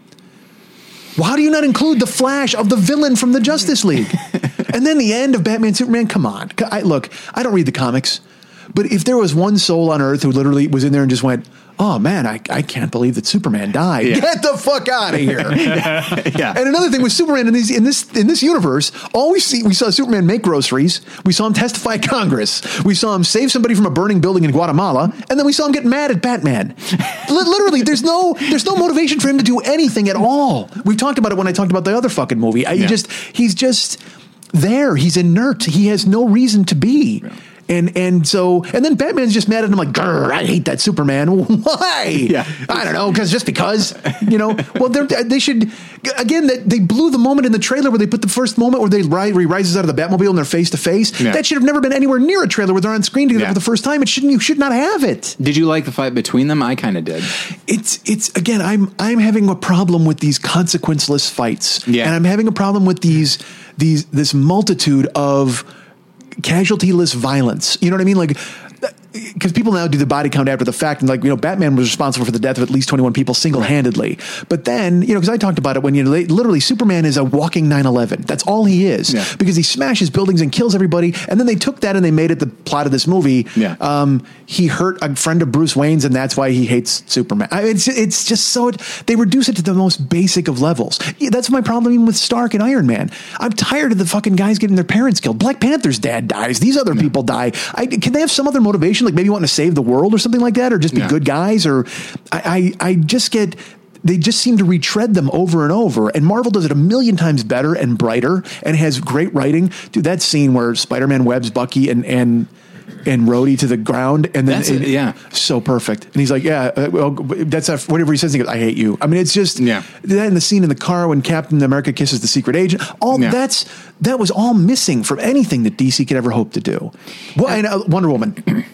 Well, how do you not include the flash of the villain from the Justice League? And then the end of Batman Superman, come on. I, look, I don't read the comics, but if there was one soul on Earth who literally was in there and just went, oh man, I, I can't believe that Superman died. Yeah. Get the fuck out of here. yeah. yeah. And another thing with Superman in, these, in this in this universe, all we see, we saw Superman make groceries. We saw him testify at Congress. We saw him save somebody from a burning building in Guatemala. And then we saw him get mad at Batman. Literally, there's no there's no motivation for him to do anything at all. We've talked about it when I talked about the other fucking movie. I, yeah. he just He's just there. He's inert. He has no reason to be. Yeah. And and so and then Batman's just mad at him like, I hate that Superman. Why? Yeah. I don't know, because just because, you know. Well, they should again. They blew the moment in the trailer where they put the first moment where they where he rises out of the Batmobile and they're face to face. That should have never been anywhere near a trailer where they're on screen together yeah. for the first time. It shouldn't. You should not have it. Did you like the fight between them? I kind of did. It's it's again. I'm I'm having a problem with these consequenceless fights. Yeah. And I'm having a problem with these these this multitude of casualty-less violence. You know what I mean? Like, because people now do the body count after the fact, and like, you know, Batman was responsible for the death of at least twenty-one people single-handedly. But then, you know, because I talked about it when you know, literally Superman is a walking nine eleven. That's all he is. Yeah. Because he smashes buildings and kills everybody. And then they took that and they made it the plot of this movie. Yeah. Um, he hurt a friend of Bruce Wayne's, and that's why he hates Superman. I mean, it's it's just so it, they reduce it to the most basic of levels. Yeah, that's my problem even with Stark and Iron Man. I'm tired of the fucking guys getting their parents killed. Black Panther's dad dies. These other yeah. people die. I, can they have some other motivation? Like maybe wanting to save the world or something like that, or just be yeah. good guys, or I, I, I just get, they just seem to retread them over and over. And Marvel does it a million times better and brighter and has great writing. Dude, that scene where Spider-Man webs Bucky and, and, and Rhodey to the ground, and then that's it, it, yeah, so perfect. And he's like, "Yeah, uh, well, that's a, whatever he says." He goes, "I hate you." I mean, it's just yeah. that in the scene in the car when Captain America kisses the secret agent. All yeah. that's that was all missing from anything that D C could ever hope to do. Well, and uh, Wonder Woman.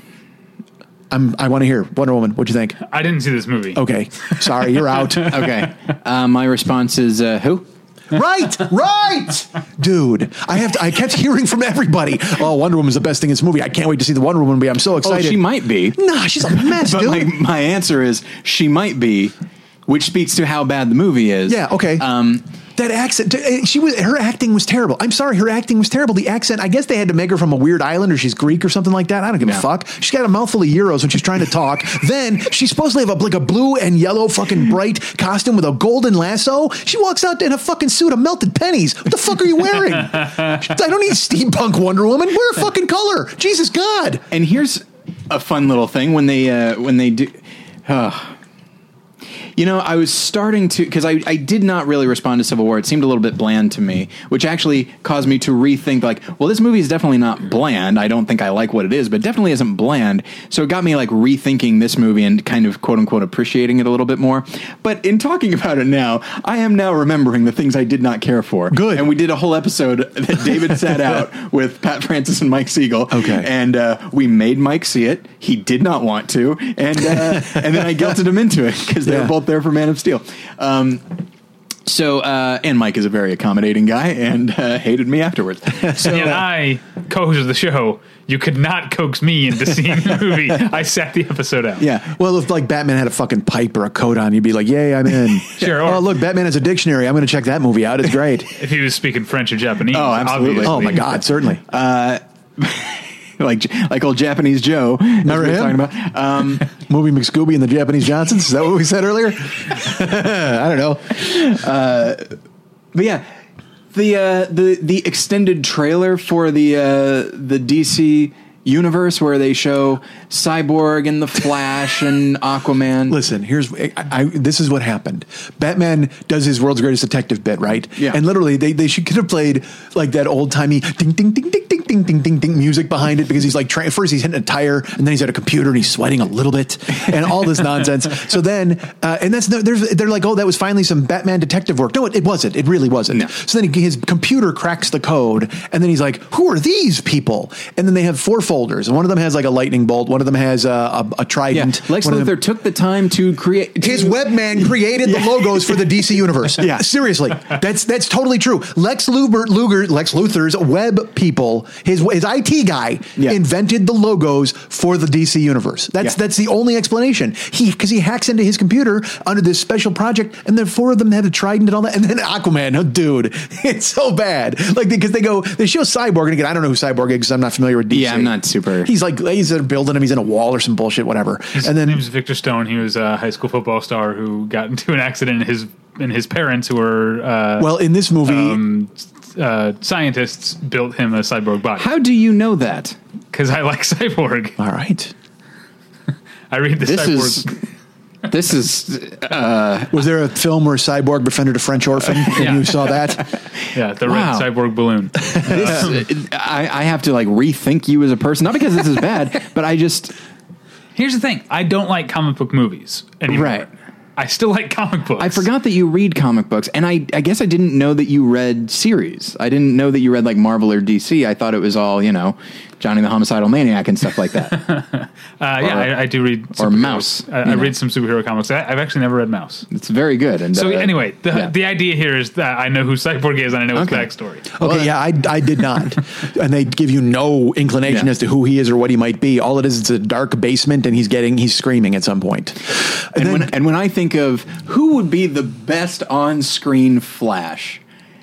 I'm, I want to hear Wonder Woman. What'd you think? I didn't see this movie. Okay, sorry, you're out. Okay, uh, my response is uh, who? Right, right, dude. I have. To, I kept hearing from everybody. Oh, Wonder Woman's the best thing in this movie. I can't wait to see the Wonder Woman movie. I'm so excited. Oh, she might be. Nah, she's a mess, but dude. My, my answer is she might be, which speaks to how bad the movie is. Yeah. Okay. Um, that accent. She was. Her acting was terrible. I'm sorry. Her acting was terrible. The accent. I guess they had to make her from a weird island, or she's Greek or something like that. I don't give yeah. a fuck. She's got a mouthful of euros when she's trying to talk. Then she's supposed to have a, like a blue and yellow fucking bright costume with a golden lasso. She walks out in a fucking suit of melted pennies. What the fuck are you wearing? I don't need steampunk Wonder Woman. Wear a fucking color. Jesus God. And here's a fun little thing when they uh, when they do. Uh, You know, I was starting to, because I, I did not really respond to Civil War. It seemed a little bit bland to me, which actually caused me to rethink, like, well, this movie is definitely not bland. I don't think I like what it is, but definitely isn't bland. So it got me, like, rethinking this movie and kind of, quote-unquote, appreciating it a little bit more. But in talking about it now, I am now remembering the things I did not care for. Good. And we did a whole episode that David sat out with Pat Francis and Mike Siegel. Okay. And uh, we made Mike see it. He did not want to. And, uh, and then I guilted him into it because they Yeah. were both there for Man of Steel. Um, so, uh, and Mike is a very accommodating guy and uh, hated me afterwards. So, and I, co-host of the show, you could not coax me into seeing the movie. I sat the episode out. yeah. Well, if like Batman had a fucking pipe or a coat on, you'd be like, "Yay, I'm in." Sure. Or, Oh, look, Batman has a dictionary. I'm going to check that movie out. It's great. if he was speaking French or Japanese. Oh, absolutely. obviously. Oh my God, certainly. like like old Japanese Joe. That's Remember what we're him? talking about. Um, Movie McScooby and the Japanese Johnsons. Is that what we said earlier? I don't know. uh, but yeah, the uh, the the extended trailer for the uh, the D C universe where they show Cyborg and the Flash and Aquaman. Listen, here's I, I, this is what happened. Batman does his world's greatest detective bit, right? Yeah. And literally, they they should could have played like that old timey ding ding ding ding ding ding ding ding ding music behind it because he's like trying. First, he's hitting a tire, and then he's at a computer and he's sweating a little bit, and all this nonsense. So then, uh, and that's no, there's they're like, oh, that was finally some Batman detective work. No, it, it wasn't. It really wasn't. No. So then he, his computer cracks the code, and then he's like, who are these people? And then they have four folders, and one of them has like a lightning bolt, one of them has a, a, a trident. Yeah. Lex one of Luthor them- took the time to create his to- webman created the logos for the D C universe. Yeah. Seriously. That's that's totally true. Lex Luger, Luger Lex Luthor's web people, his his I T guy Yeah. invented the logos for the D C universe. That's Yeah. that's the only explanation. He because he hacks into his computer under this special project, and the four of them had a trident and all that, and then Aquaman, oh, dude, it's so bad. Like because they go they show Cyborg, and again, I don't know who Cyborg is because I'm not familiar with D C. Yeah, I'm not super. He's like he's building him, he's in a wall or some bullshit, whatever. His and then name is Victor Stone. He was a high school football star who got into an accident. His and his parents, who were uh, well, in this movie, um, uh, scientists, built him a cyborg body. How do you know that? Because I like Cyborg. all right. I read the This Cyborg. is this is uh, Was there a film where Cyborg befriended a French orphan and Yeah. you saw that? Yeah, the Wow. red cyborg balloon. this, I, I have to like rethink you as a person, not because this is bad, but I just Here's the thing: I don't like comic book movies anymore. Right. I still like comic books. I forgot that you read comic books, and I, I guess I didn't know that you read series. I didn't know that you read like Marvel or D C. I thought it was all, you know, Johnny the Homicidal Maniac and stuff like that. Uh, yeah, I, I do read or superheroes. Mouse, I, you I know. read some superhero comics. I, I've actually never read Mouse. It's very good. And So uh, anyway, the, yeah. the idea here is that I know who Cyborg is and I know Okay. his backstory. Okay, yeah, I, I did not. And they give you no inclination Yeah. as to who he is or what he might be. All it is, it's a dark basement and he's getting, he's screaming at some point. And, And then, when and when I think of who would be the best on-screen Flash,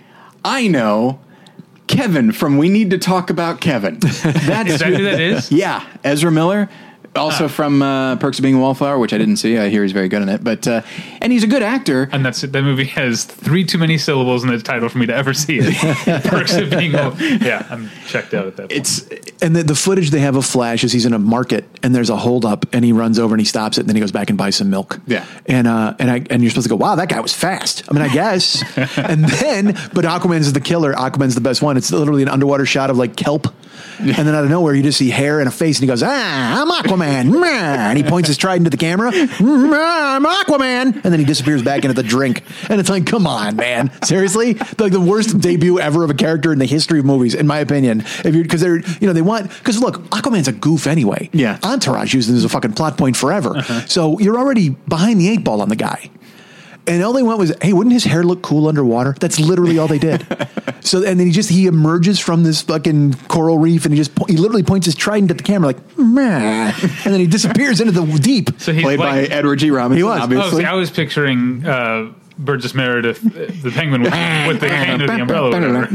I know Kevin from We Need to Talk About Kevin. That's Is that who that is? Yeah, Ezra Miller. Also from uh, Perks of Being a Wallflower, which I didn't see. I hear he's very good in it. But uh, and he's a good actor. And that's it. That movie has three too many syllables in the title for me to ever see it. Perks of being, a, yeah, I'm checked out at that point. It's and the, the footage they have of Flash is he's in a market and there's a holdup and he runs over and he stops it and then he goes back and buys some milk. Yeah. And uh and I and you're supposed to go, wow, that guy was fast. I mean, I guess. And then, but Aquaman is the killer. Aquaman's the best one. It's literally an underwater shot of like kelp. And then out of nowhere, you just see hair and a face, and he goes, "Ah, I'm Aquaman!" And he points his trident at the camera. "I'm Aquaman!" And then he disappears back into the drink. And it's like, come on, man, seriously, like the worst debut ever of a character in the history of movies, in my opinion. If you're because they're you know they want because look, Aquaman's a goof anyway. Yeah. Entourage used him as a fucking plot point forever. So you're already behind the eight ball on the guy. And all they went was, hey, wouldn't his hair look cool underwater? That's literally all they did. So, and then he just, he emerges from this fucking coral reef and he just, po- he literally points his trident at the camera like, meh. And then he disappears into the deep. so he's played like, by Edward G. Robinson, He was. Oh, obviously. see, I was picturing uh, Burgess Meredith, the penguin, with, with the cane or the umbrella. Or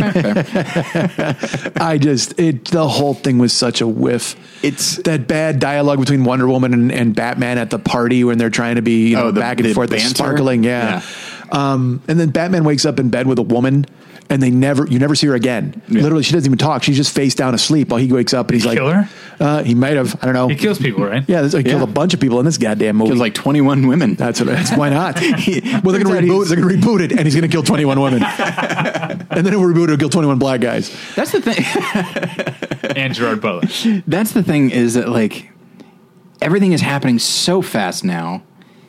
whatever. I just, it, the whole thing was such a whiff. It's- that bad dialogue between Wonder Woman and, and Batman at the party when they're trying to be, you know, Oh, the- back and the forth, the banter? sparkling. Yeah. Um, and then Batman wakes up in bed with a woman and they never, you never see her again. Yeah. Literally, she doesn't even talk. She's just face down asleep while he wakes up and he's like, kill her? Uh, he might have, I don't know. He kills people, right? Yeah, he killed Yeah. a bunch of people in this goddamn movie. Kills like twenty-one women. That's what. That's why not. well, they're going to Turns out reboot. he's- They're going to reboot it, and he's going to kill twenty-one women, and then he'll reboot it. He'll kill twenty-one black guys. That's the thing. And Gerard Butler. That's the thing is that like everything is happening so fast now.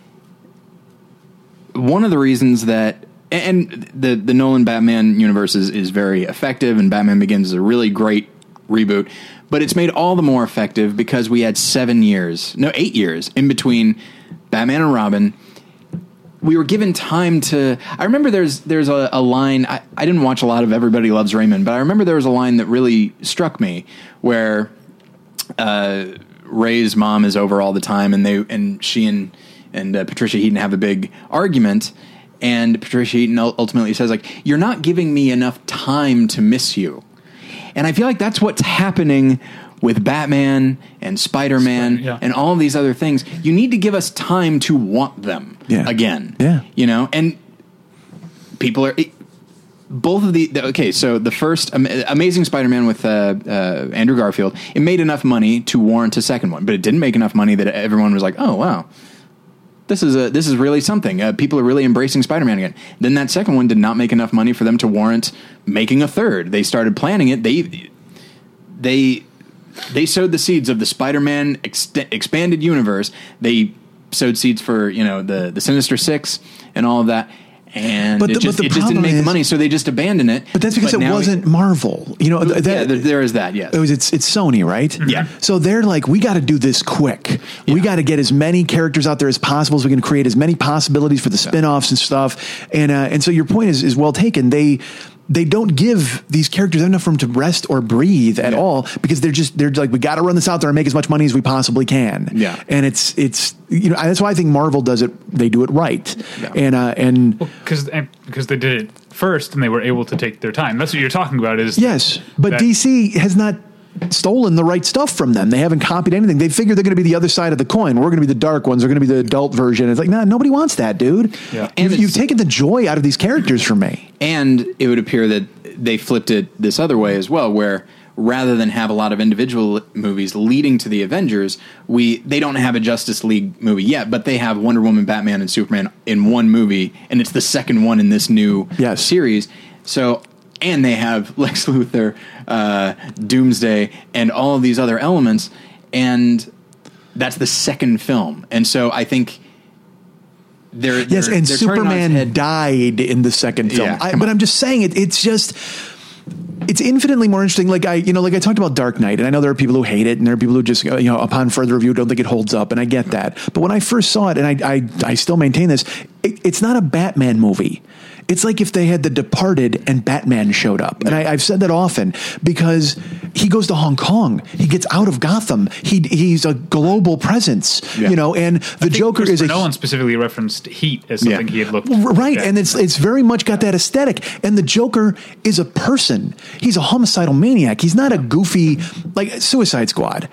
One of the reasons that and the the Nolan Batman universe is, is very effective, and Batman Begins is a really great reboot, but it's made all the more effective because we had seven years, no, eight years in between Batman and Robin. We were given time to. I remember there's there's a, a line. I, I didn't watch a lot of Everybody Loves Raymond, but I remember there was a line that really struck me where uh, Ray's mom is over all the time, and they and she and and uh, Patricia Heaton have a big argument, and Patricia Heaton ultimately says like, "You're not giving me enough time to miss you," and I feel like that's what's happening with Batman and Spider-Man Spider- yeah. and all of these other things. You need to give us time to want them Yeah. again. Yeah. You know, and people are, both of the, the okay, so the first um, Amazing Spider-Man with uh, uh, Andrew Garfield, it made enough money to warrant a second one, but it didn't make enough money that everyone was like, oh wow, this is a this is really something. Uh, people are really embracing Spider-Man again. Then that second one did not make enough money for them to warrant making a third. They started planning it. They they they sowed the seeds of the Spider-Man ex- expanded universe. They sowed seeds for, you know, the the Sinister Six and all of that. And but it, the, just, but the it just didn't make is, money, so they just abandoned it. But that's because but it wasn't Marvel. You know, that, yeah, there, there is that, yes. It was, it's, it's Sony, right? Yeah. So they're like, we got to do this quick. Yeah. We got to get as many characters out there as possible so we can create as many possibilities for the spin-offs and stuff. And uh, and so your point is, is well taken. They... They don't give these characters enough room to rest or breathe at yeah. all because they're just they're like, we got to run this out there and make as much money as we possibly can. Yeah, and it's it's you know that's why I think Marvel does it. They do it right, yeah. and uh, and because well, because they did it first and they were able to take their time. That's what you're talking about. Is yes, but that, D C has not stolen the right stuff from them. They haven't copied anything. They figure they're going to be the other side of the coin. We're going to be the dark ones. They're going to be the adult version. It's like, nah, nobody wants that, dude. Yeah. You've, you've taken the joy out of these characters from me. And it would appear that they flipped it this other way as well, where rather than have a lot of individual movies leading to the Avengers, we they don't have a Justice League movie yet, but they have Wonder Woman, Batman, and Superman in one movie, and it's the second one in this new yes. series. So... And they have Lex Luthor, uh, Doomsday, and all of these other elements, and that's the second film. And so I think they're, they're yes, and they're Superman died in the second film. Yeah, I, but I'm just saying it. It's just. It's infinitely more interesting. Like I, you know, like I talked about Dark Knight, and I know there are people who hate it, and there are people who just, you know, upon further review, don't think it holds up, and I get that. But when I first saw it, and I, I, I still maintain this, it, it's not a Batman movie. It's like if they had The Departed and Batman showed up. And I, I've said that often because he goes to Hong Kong. He gets out of Gotham. He he's a global presence, yeah. you know, and the Joker is a... Nolan specifically referenced Heat as something yeah. he had looked Right, at. and it's it's very much got that aesthetic. And the Joker is a person. He's a homicidal maniac. He's not a goofy, like Suicide Squad.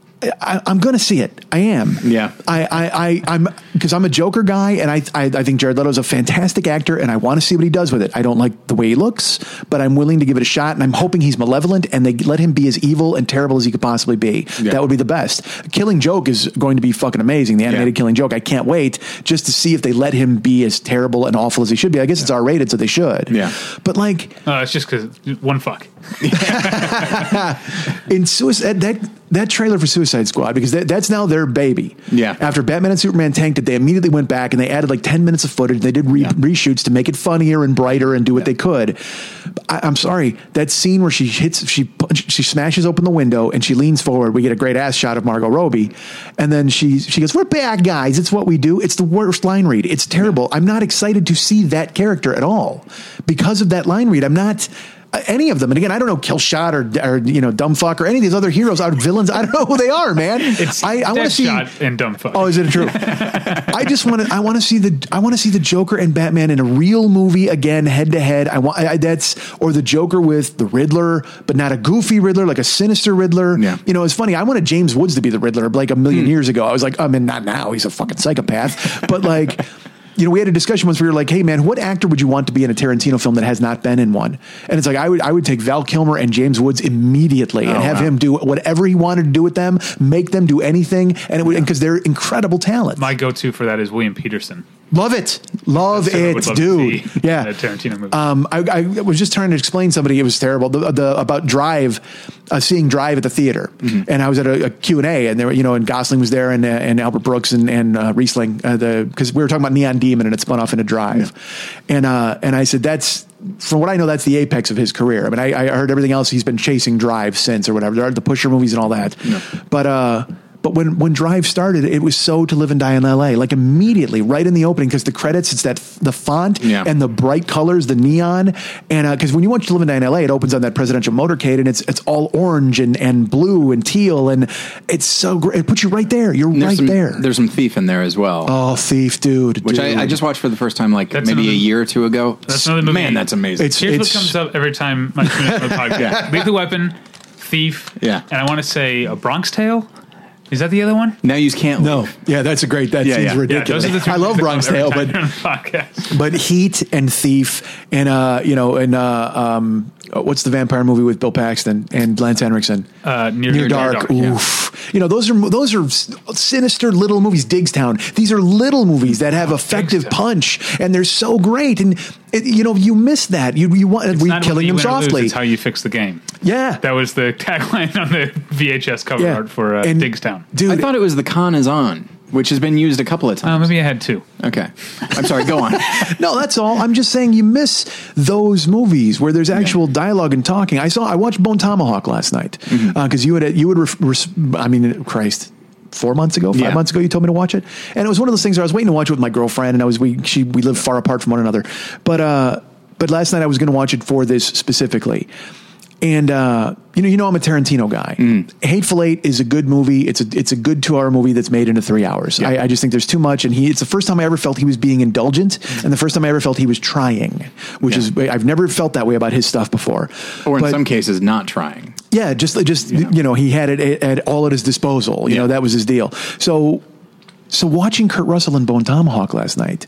I, I'm going to see it. I am. Yeah. I, I, I, I'm because I'm a Joker guy, and I, I, I think Jared Leto is a fantastic actor, and I want to see what he does with it. I don't like the way he looks, but I'm willing to give it a shot, and I'm hoping he's malevolent, and they let him be as evil and terrible as he could possibly be. Yeah. That would be the best. Killing Joke is going to be fucking amazing. The animated yeah. Killing Joke. I can't wait just to see if they let him be as terrible and awful as he should be. I guess yeah. it's R rated, so they should. Yeah. But like, uh, it's just because one fuck. in Suicide that. That trailer for Suicide Squad, because that, that's now their baby. Yeah. After Batman and Superman tanked it, they immediately went back and they added like ten minutes of footage. They did re- yeah. reshoots to make it funnier and brighter and do what yeah. they could. I, I'm sorry, that scene where she hits, she she smashes open the window and she leans forward. We get a great ass shot of Margot Robbie, and then she she goes, "We're bad guys. It's what we do." It's the worst line read. It's terrible. Yeah. I'm not excited to see that character at all because of that line read. I'm not. Any of them, and again, I don't know Killshot or, or you know Dumbfuck or any of these other heroes, are villains. I don't know who they are, man. It's I, I want to see Deadshot and Dumbfuck. Oh, is it true? I just want to. I want to see the. I want to see the Joker and Batman in a real movie again, head to head. I want I, that's or the Joker with the Riddler, but not a goofy Riddler, like a sinister Riddler. Yeah. You know, it's funny. I wanted James Woods to be the Riddler like a million hmm. years ago. I was like, I mean, not now. He's a fucking psychopath, but like. You know, we had a discussion once where we were like, hey, man, what actor would you want to be in a Tarantino film that has not been in one? And it's like, I would I would take Val Kilmer and James Woods immediately and oh, have wow. him do whatever he wanted to do with them, make them do anything. And it would, because they're incredible talent. My go-to for that is William Peterson. Love it. Love it, love dude. Yeah. A Tarantino movie. Um, I, I was just trying to explain somebody, it was terrible, the, the about Drive, uh, seeing Drive at the theater. Mm-hmm. And I was at a, a Q and A, and there were, you know, and Gosling was there, and, uh, and Albert Brooks, and, and uh, Riesling, uh, the because we were talking about Neon Demon, and it spun off into Drive. Yeah. And, uh, and I said, that's, from what I know, that's the apex of his career. I mean, I, I heard everything else, he's been chasing Drive since, or whatever. There are the Pusher movies and all that. Yeah. But, uh, But when, when Drive started, it was so To Live and Die in L A, like immediately, right in the opening, because the credits, it's that the font yeah. and the bright colors, the neon, and because uh, when you watch To Live and Die in L A, it opens on that presidential motorcade, and it's it's all orange and, and blue and teal, and it's so great. It puts you right there. You're there's right some, there. There's some Thief in there as well. Oh, Thief, dude! Which dude. I, I just watched for the first time, like that's maybe another, a year or two ago. That's another movie. Man, that's amazing. It's, Here's it's, what comes up every time I tune into the podcast: yeah. Lethal Weapon, Thief, yeah, and I want to say a Bronx Tale. Is that the other one? Now You Can't No, Leave. yeah, that's a great. That Yeah, seems yeah. ridiculous. Yeah, those are the three I love movies that Bronx come Tale, every but time on the podcast. but Heat and Thief and uh, you know, and uh, um, what's the vampire movie with Bill Paxton and Lance Henriksen? Uh, Near, Near Dark. Dark, yeah. Oof. You know, those are those are sinister little movies. Digstown. These are little movies that have effective Digstown. punch, and they're so great. And it, you know, you miss that. You you want It's we not killing what them you win or lose, softly. It's how you fix the game. Yeah, That was the tagline on the V H S cover yeah. art for uh, And, Digstown. dude. I thought it was The Con Is On, which has been used a couple of Oh, times. maybe I had two. Okay. I'm sorry, go on. No, that's all. I'm just saying you miss those movies where there's actual dialogue and talking. I saw. I watched Bone Tomahawk last night because Mm-hmm. uh, you would you would. Ref, res, I mean, Christ. Four months ago, five Yeah. months ago, you told me to watch it, and it was one of those things where I was waiting to watch it with my girlfriend, and I was we she we live far apart from one another, but uh, but last night I was going to watch it for this specifically, and uh, you know you know I'm a Tarantino guy. Mm. Hateful Eight is a good movie. It's a it's a good two hour movie that's made into three hours. Yeah. I, I just think there's too much, and he it's the first time I ever felt he was being indulgent, and the first time I ever felt he was trying, which Yeah. is I've never felt that way about his stuff before. Or in But- some cases, not trying. yeah, just just you know, he had it at, at all at his disposal. You Yeah. know, that was his deal. So, so watching Kurt Russell in Bone Tomahawk last night,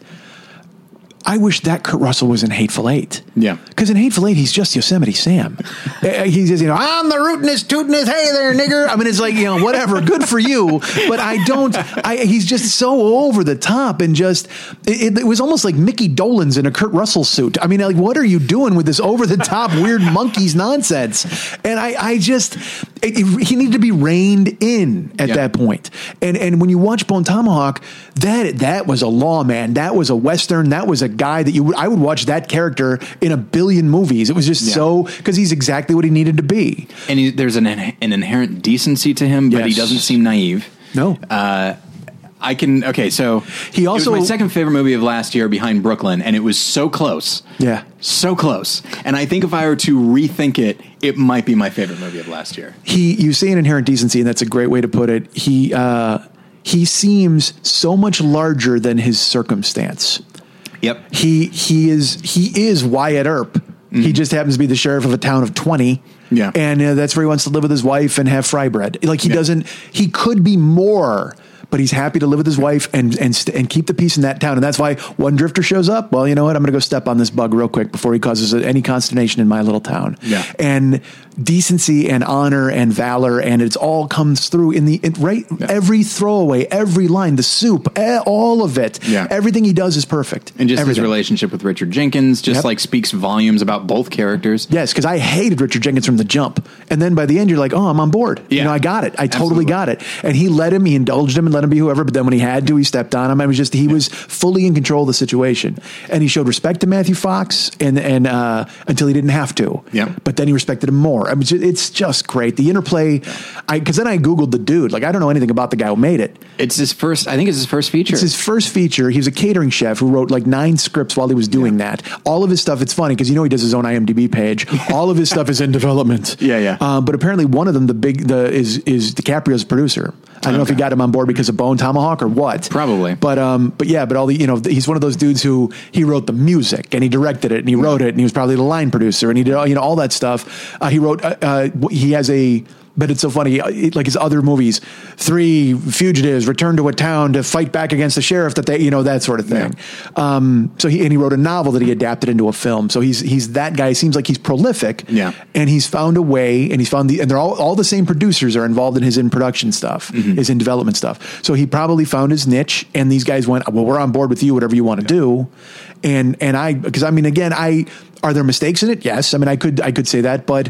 I wish that Kurt Russell was in Hateful Eight. Yeah. Because in Hateful Eight, he's just Yosemite Sam. Uh, he says, you know, I'm the rootinest, tootinest, hey there, nigger. I mean, it's like, you know, whatever, good for you. But I don't, I, he's just so over the top and just, it, it was almost like Mickey Dolenz in a Kurt Russell suit. I mean, like, what are you doing with this over the top weird monkeys nonsense? And I, I just, it, it, he needed to be reined in at Yeah. that point. And and when you watch Bone Tomahawk, that that was a lawman. That was a Western. That was a guy that you would, I would watch that character in a billion movies. It was just Yeah. so, because he's exactly what he needed to be. And he, there's an, an inherent decency to him, but he Yes. doesn't seem naive. No. Uh, I can, okay, so He also- it was my second favorite movie of last year behind Brooklyn, and it was so close. Yeah. So close. And I think if I were to rethink it, it might be my favorite movie of last year. He, you say an inherent decency, and that's a great way to put it. He, uh, he seems so much larger than his circumstance. Yep. He, he is, he is Wyatt Earp. He just happens to be the sheriff of a town of twenty. Yeah. And uh, that's where he wants to live with his wife and have fry bread. Like he Yeah. doesn't, he could be more, but he's happy to live with his wife and and st- and keep the peace in that town. And that's why one drifter shows up. Well, you know what? I'm going to go step on this bug real quick before he causes any consternation in my little town. Yeah. And decency and honor and valor, and it's all comes through in the in, right Yeah. every throwaway, every line, the soup, eh, all of it. Yeah. Everything he does is perfect. And just Everything. his relationship with Richard Jenkins just Yep. like speaks volumes about both characters. Yes, because I hated Richard Jenkins from the jump. And then by the end, you're like, oh, I'm on board. You Yeah. know, I got it. I Absolutely. totally got it. And he let him, he indulged him and let him be whoever. But then when he had to, he stepped on him. I was just, he was fully in control of the situation. And he showed respect to Matthew Fox and, and, uh, until he didn't have to. Yeah. But then he respected him more. I mean, it's just great. The interplay, I, cause then I Googled the dude. Like, I don't know anything about the guy who made it. It's his first, I think it's his first feature. It's his first feature. He was a catering chef who wrote like nine scripts while he was doing that. All of his stuff, it's funny because you know he does his own IMDb page. All of his stuff is in development. Yeah, yeah. Uh, but apparently one of them, the big, the is is DiCaprio's producer. I don't know if he Okay. got him on board because of Bone Tomahawk or what. Probably. But um, but yeah, but all the you know he's one of those dudes who he wrote the music and he directed it and he wrote it and he was probably the line producer and he did all, you know all that stuff. Uh, he wrote. Uh, uh, he has a. But it's so funny, it- like his other movies, three fugitives return to a town to fight back against the sheriff that they, you know, that sort of thing. Um, so he, and he wrote a novel that he adapted into a film. So he's, he's that guy. It seems like he's prolific. Yeah. And he's found a way and he's found the, and they're all, all the same producers are involved in his in production stuff, Mm-hmm. his in development stuff. So he probably found his niche and these guys went, well, we're on board with you, whatever you want to do. And, and I, because I mean, again, I, are there mistakes in it? Yes. I mean, I could, I could say that, but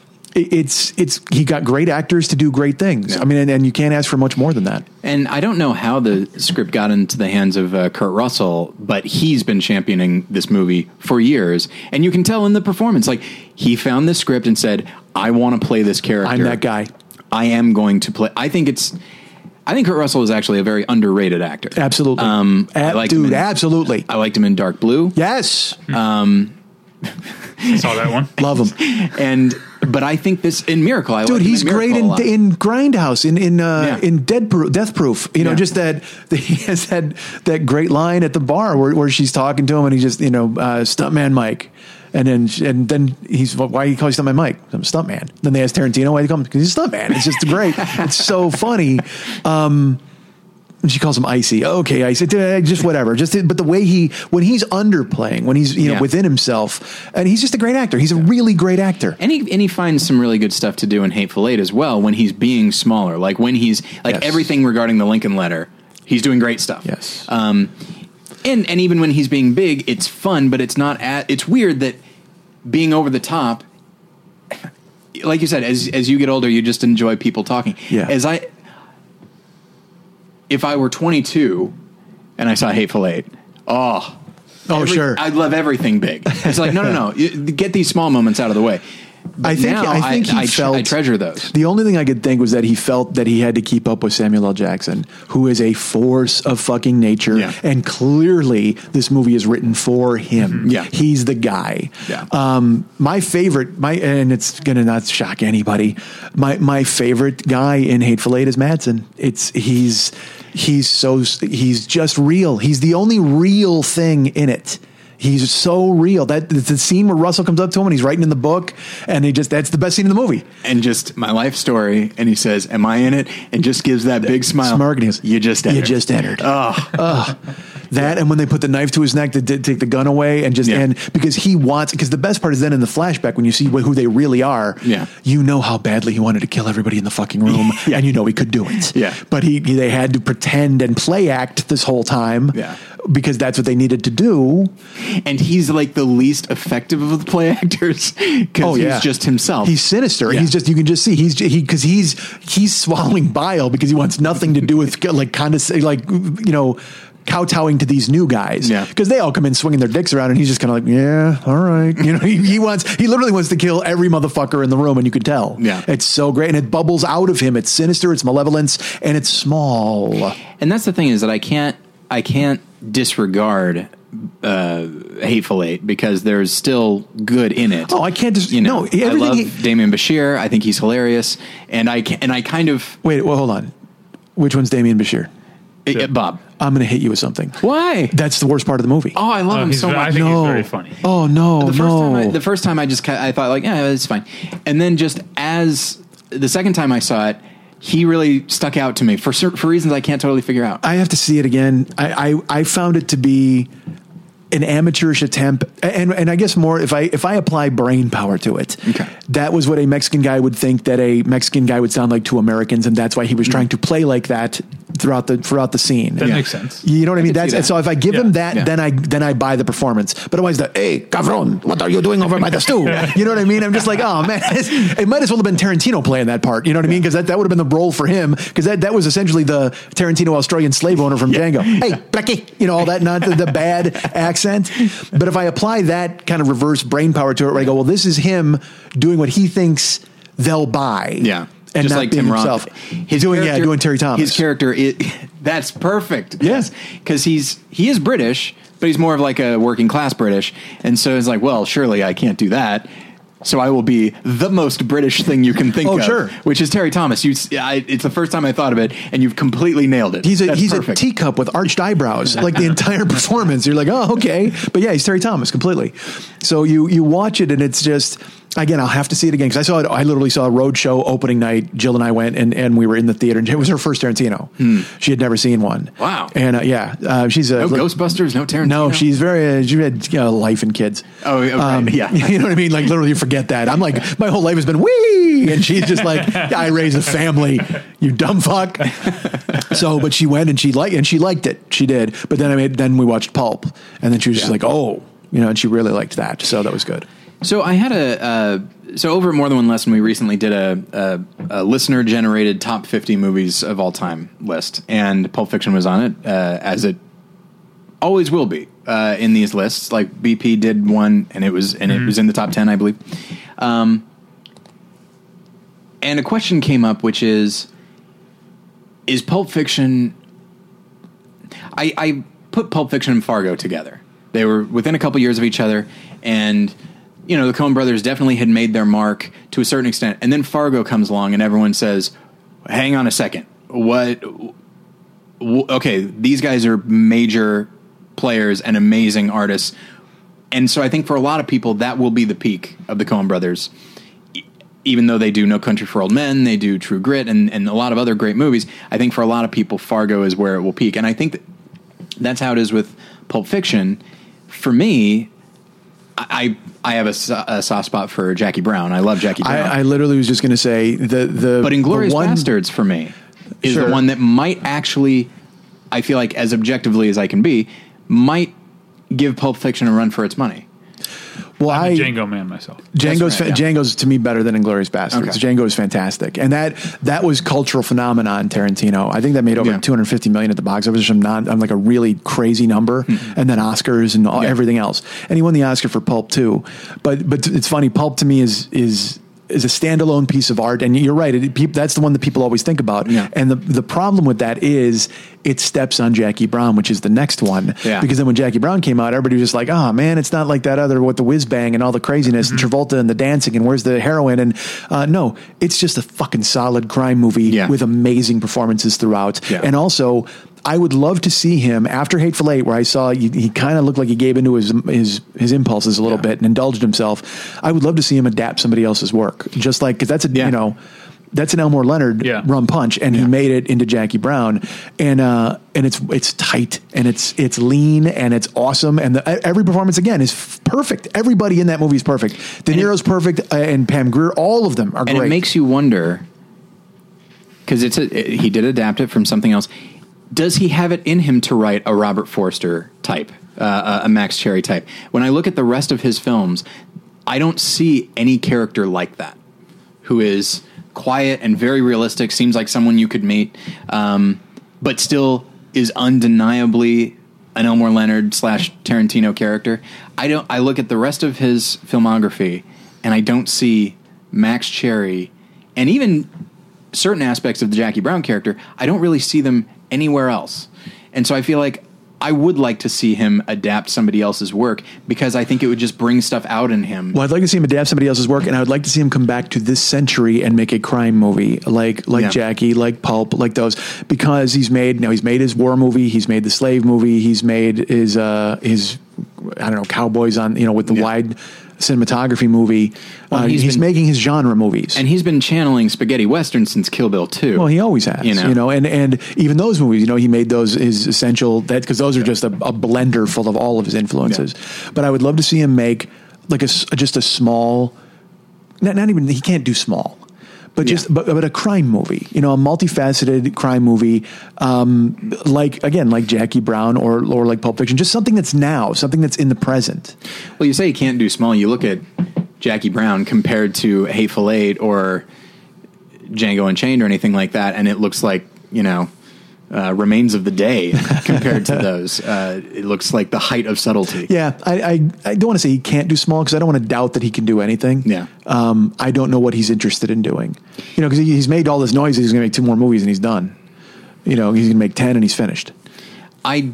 it's it's he got great actors to do great things. Yeah. I mean, and, and you can't ask for much more than that. And I don't know how the script got into the hands of uh, Kurt Russell, but he's been championing this movie for years. And you can tell in the performance, like he found the script and said, I want to play this character. I'm that guy. I am going to play. I think it's, I think Kurt Russell is actually a very underrated actor. Absolutely, Um, I Ab- liked him dude, in- absolutely. I liked him in Dark Blue. Yes, I saw that one. love him, And, but I think this in Miracle, I dude. liked him He's in great Miracle a in lot. in Grindhouse, in in uh, Yeah. in Dead Proof, Death Proof. You know, Yeah. just that that he has that that great line at the bar where, where she's talking to him, and he just you know, uh, stuntman Mike. And then and then he's, why do you call yourself my Mike? I'm a stuntman. Then they ask Tarantino, why do you call him? Because he's a stuntman. It's just great. It's so funny. Um, and she calls him Icy. Okay, Icy, just whatever. Just but the way he when he's underplaying, when he's you know Yeah. within himself, and he's just a great actor. He's a really great actor. And he, and he finds some really good stuff to do in Hateful Eight as well when he's being smaller. Like when he's like Yes. everything regarding the Lincoln Letter, he's doing great stuff. Yes. Um, and and even when he's being big, it's fun, but it's not. At, it's weird that being over the top. Like you said, as as you get older, you just enjoy people talking. Yeah. As I, if I were twenty-two and I saw Hateful Eight, oh. Oh, Every- sure. I love everything big. It's like, no, no, no. You- Get these small moments out of the way. But I think now I think he I, tre- felt I treasure those. The only thing I could think was that he felt that he had to keep up with Samuel L. Jackson, who is a force of fucking nature, Yeah. and clearly this movie is written for him. Yeah. He's the guy. Yeah. Um, my favorite, my and it's gonna not shock anybody. My my favorite guy in Hateful Eight is Madsen. It's he's he's so he's just real. He's the only real thing in it. He's so real. That the scene where Russell comes up to him and he's writing in the book, and he just that's the best scene in the movie. And just my life story. And he says, "Am I in it?" And just gives that big smile. Smirk, and he goes, You just entered. You just entered. Oh, That and when they put the knife to his neck to, to take the gun away, and just Yeah. and because he wants because the best part is then in the flashback when you see who they really are. Yeah. You know how badly he wanted to kill everybody in the fucking room, Yeah. and you know he could do it. Yeah. But he they had to pretend and play act this whole time. Yeah. Because that's what they needed to do. and he's like the least effective of the play actors because Oh, yeah. he's just himself. He's sinister. Yeah. He's just you can just see he's he because he's he's swallowing bile because he wants nothing to do with like kind of like you know kowtowing to these new guys. Yeah. Because they all come in swinging their dicks around and he's just kind of like, yeah, all right. You know, he, he wants he literally wants to kill every motherfucker in the room, and you can tell. Yeah. It's so great, and it bubbles out of him. It's sinister, it's malevolence, and it's small. And that's the thing is that I can't I can't disregard uh, Hateful Eight because there's still good in it. Oh, I can't just you know. no. I Everything. love he- Damien Bashir. I think he's hilarious, and I can, and I kind of wait, well, hold on. Which one's Damien Bashir? uh, Bob. I'm going to hit you with something. Why? That's the worst part of the movie. Oh, I love Oh, him he's so ve- I much. think no. he's very funny. Oh no, the first no. time I, the first time I just ki- I thought like yeah it's fine, and then just as the second time I saw it, he really stuck out to me for cer- for reasons I can't totally figure out. I have to see it again. I, I, I found it to be an amateurish attempt, and and I guess more if I if I apply brain power to it. Okay. That was what a Mexican guy would think that a Mexican guy would sound like to Americans, and that's why he was trying to play like that throughout the throughout the scene. That Yeah. makes sense. You know what I, mean? can see That's that. so if I give Yeah. him that, Yeah. then I then I buy the performance. But otherwise, the hey, cabron, what are you doing over by the stew? You know what I mean? I'm just like, oh man, it might as well have been Tarantino playing that part. You know what I mean? Because that, that would have been the role for him. Because that, that was essentially the Tarantino Australian slave owner from Django. Hey, Blackie, you know all that, not the, the bad accent. But if I apply that kind of reverse brain power to it, where I go, well, this is him doing what he thinks they'll buy. Yeah. And just not like being Tim himself. Roth. He's doing yeah, doing Terry Thomas. His character, it, that's perfect. Yes. because he's he is British, but he's more of like a working class British, and so it's like, well, surely I can't do that. So I will be the most British thing you can think Oh, of, sure. which is Terry Thomas. You, I, it's the first time I thought of it, and you've completely nailed it. He's a That's he's perfect. a teacup with arched eyebrows, like the entire performance. You're like, oh, okay, but yeah, he's Terry Thomas completely. So you you watch it, and it's just again, I'll have to see it again because I saw it. I literally saw a road show opening night. Jill and I went, and, and we were in the theater, and it was her first Tarantino. She had never seen one. Wow. And uh, yeah, uh, she's a no Ghostbusters, no Tarantino. No, she's very. Uh, she had you know, life and kids. Oh, okay, Um, yeah. You know what I mean? Like literally, you forget that. I'm like, my whole life has been wee, and she's just like, I raise a family. You dumb fuck. So, but she went and she liked and she liked it. She did. But then I made. Then we watched Pulp, and then she was just Yeah. like, oh, you know, and she really liked that. So that was good. So I had a uh, so over at More Than One Lesson, we recently did a, a, a listener generated top fifty movies of all time list, and Pulp Fiction was on it, uh, as it always will be uh, in these lists. Like B P did one, and it was and it was in the top ten, I believe. Um, and a question came up, which is: Is Pulp Fiction? I, I put Pulp Fiction and Fargo together. They were within a couple years of each other, and you know the Coen brothers definitely had made their mark to a certain extent. And then Fargo comes along, and everyone says, "Hang on a second, what? W- okay, these guys are major players and amazing artists, and so I think for a lot of people, that will be the peak of the Coen brothers. E- Even though they do No Country for Old Men, they do True Grit, and, and a lot of other great movies, I think for a lot of people, Fargo is where it will peak. And I think that that's how it is with Pulp Fiction. For me, I I have a, so- a soft spot for Jackie Brown. I love Jackie Brown. I, I literally was just going to say the the but Inglourious the one, Bastards for me is Sure. the one that might actually, I feel like as objectively as I can be, might give Pulp Fiction a run for its money. Well, I'm I a Django man myself. Django's That's right, fa- yeah. Django's to me better than Inglourious Bastards. Okay. Django is fantastic, and that that was cultural phenomenon. Tarantino, I think that made over Yeah. two hundred fifty million at the box office. I'm not, I'm like a really crazy number, and then Oscars and all, Yeah. everything else. And he won the Oscar for Pulp too. But but it's funny, Pulp to me is is. is a standalone piece of art, and you're right. It, peop that's the one that people always think about. Yeah. And the the problem with that is it steps on Jackie Brown, which is the next one. Yeah. Because then when Jackie Brown came out, everybody was just like, "Oh man, it's not like that other with the whiz bang and all the craziness and Travolta and the dancing and where's the heroin?" And uh, no, it's just a fucking solid crime movie Yeah. with amazing performances throughout, Yeah. and also. I would love to see him after Hateful Eight, where I saw he, he kind of looked like he gave into his his his impulses a little Yeah. bit and indulged himself. I would love to see him adapt somebody else's work, just like because that's a Yeah. you know that's an Elmore Leonard Yeah. rum punch, and he made it into Jackie Brown, and uh, and it's it's tight and it's it's lean and it's awesome, and the, every performance again is f- perfect. Everybody in that movie is perfect. De And it- Niro's perfect, uh, and Pam Grier, all of them are And great. it makes you wonder, because it's a, it- he did adapt it from something else. Does he have it in him to write a Robert Forster type, uh, a Max Cherry type? When I look at the rest of his films, I don't see any character like that, who is quiet and very realistic, seems like someone you could meet, um, but still is undeniably an Elmore Leonard slash Tarantino character. I don't. I look at the rest of his filmography, and I don't see Max Cherry, and even certain aspects of the Jackie Brown character. I don't really see them anywhere else, and so I feel like I would like to see him adapt somebody else's work because I think it would just bring stuff out in him. Well, I'd like to see him adapt somebody else's work, and I would like to see him come back to this century and make a crime movie like like Yeah. Jackie, like Pulp, like those, because he's made. You know, he's made his war movie, he's made the slave movie, he's made his uh, his I don't know cowboys on you know with the Yeah. wide cinematography movie. Well, uh, he's he's been- making his genre movies, And he's been channeling spaghetti western since Kill Bill two. well, he always has, You you know. know, and, and even those movies, you know, he made those his essential that because those are just a, a blender full of all of his influences. But I would love to see him make like a s- just a small, not, not even he can't do small, but just Yeah. but, but a crime movie, you know, a multifaceted crime movie, um, like again like Jackie Brown or or like Pulp Fiction, just something that's now, something that's in the present. Well, you say you can't do small. You look at Jackie Brown compared to Hateful Eight or Django Unchained or anything like that, and it looks like, you know, uh, Remains of the Day compared to those. Uh, it looks like the height of subtlety. Yeah, I, I, I don't want to say he can't do small because I don't want to doubt that he can do anything. Yeah. Um, I don't know what he's interested in doing. You know, because he, he's made all this noise. He's going to make two more movies and he's done. You know, he's going to make ten and he's finished. I,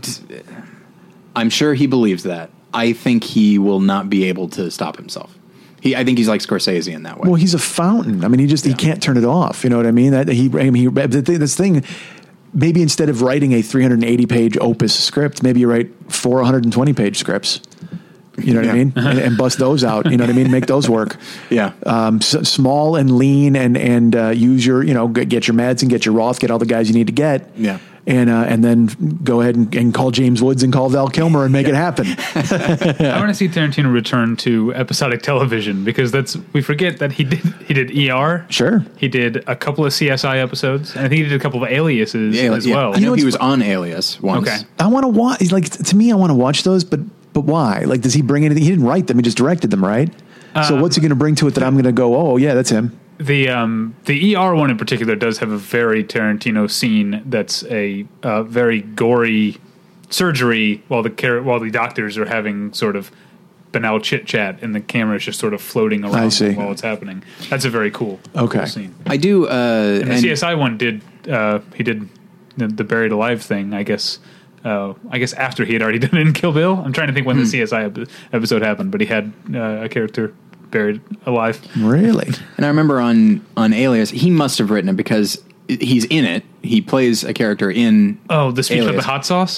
I'm sure he believes that. I think he will not be able to stop himself. He, I think he's like Scorsese in that way. Well, he's a fountain. I mean, he just he can't turn it off. You know what I mean? That he, I mean, he the thing, this thing. Maybe instead of writing a three hundred eighty page opus script, maybe you write four one hundred twenty page scripts. You know what I Yeah. mean? And, and bust those out. You know what I mean? Make those work. Yeah. Um, s- small and lean, and and uh, use your you know g- get your meds and get your Roth, get all the guys you need to get. Yeah. And uh, and then go ahead and, and call James Woods and call Val Kilmer and make it happen. I want to see Tarantino return to episodic television because that's we forget that he did he did E R. Sure. He did a couple of C S I episodes, and I think he did a couple of Aliases Yeah, as yeah. well. I know know, he it's was on Alias once. Okay. I want to watch. Like to me, I want to watch those, but but why? Like, does he bring anything? He didn't write them; he just directed them, right? so what's he going to bring to it that I'm going to go? Oh, yeah, that's him. The um the E R one in particular does have a very Tarantino scene that's a uh, very gory surgery while the car- while the doctors are having sort of banal chit chat and the camera is just sort of floating I around see. while it's happening. That's a very cool, Okay. cool scene. I do. Uh, And the and- C S I one did uh, he did the, the buried alive thing, I guess. Uh, I guess after he had already done it in Kill Bill. I'm trying to think when the C S I ep- episode happened, but he had uh, a character buried alive. Really? And I remember on, on Alias, he must have written it because he's in it. He plays a character in Oh, the speech of Alias. the hot sauce.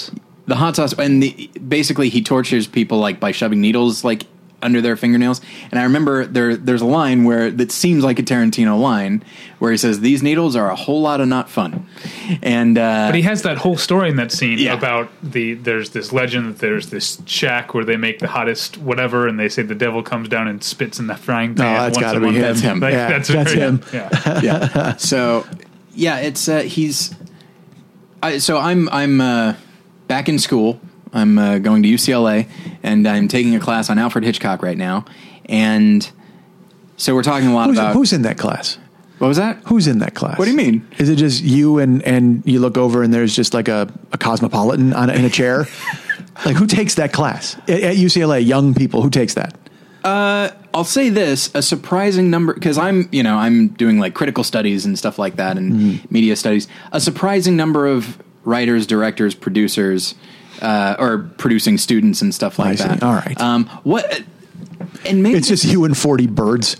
the hot sauce, and the, basically he tortures people like by shoving needles like under their fingernails. And I remember there there's a line where that seems like a Tarantino line where he says, "These needles are a whole lot of not fun." And uh, but he has that whole story in that scene Yeah. about the there's this legend that there's this shack where they make the hottest whatever, and they say the devil comes down and spits in the frying pan. that's once gotta a be month. him. That's him. Like, Yeah, that's that's very- him. Yeah. yeah. So yeah, it's uh, he's. I, so I'm I'm uh, back in school. I'm uh, going to U C L A, and I'm taking a class on Alfred Hitchcock right now. And so we're talking a lot Who's, about who's in that class? what was that? Who's in that class? What do you mean? Is it just you and, and you look over and there's just like a, a cosmopolitan on a, in a chair? Like, who takes that class at, at U C L A? Young people, who takes that? I'll say this: a surprising number, because I'm, you know, I'm doing like critical studies and stuff like that, and Mm-hmm. media studies. A surprising number of writers, directors, producers, uh, or producing students and stuff like I see. that. All right. Um, what? And maybe It's just you and forty birds.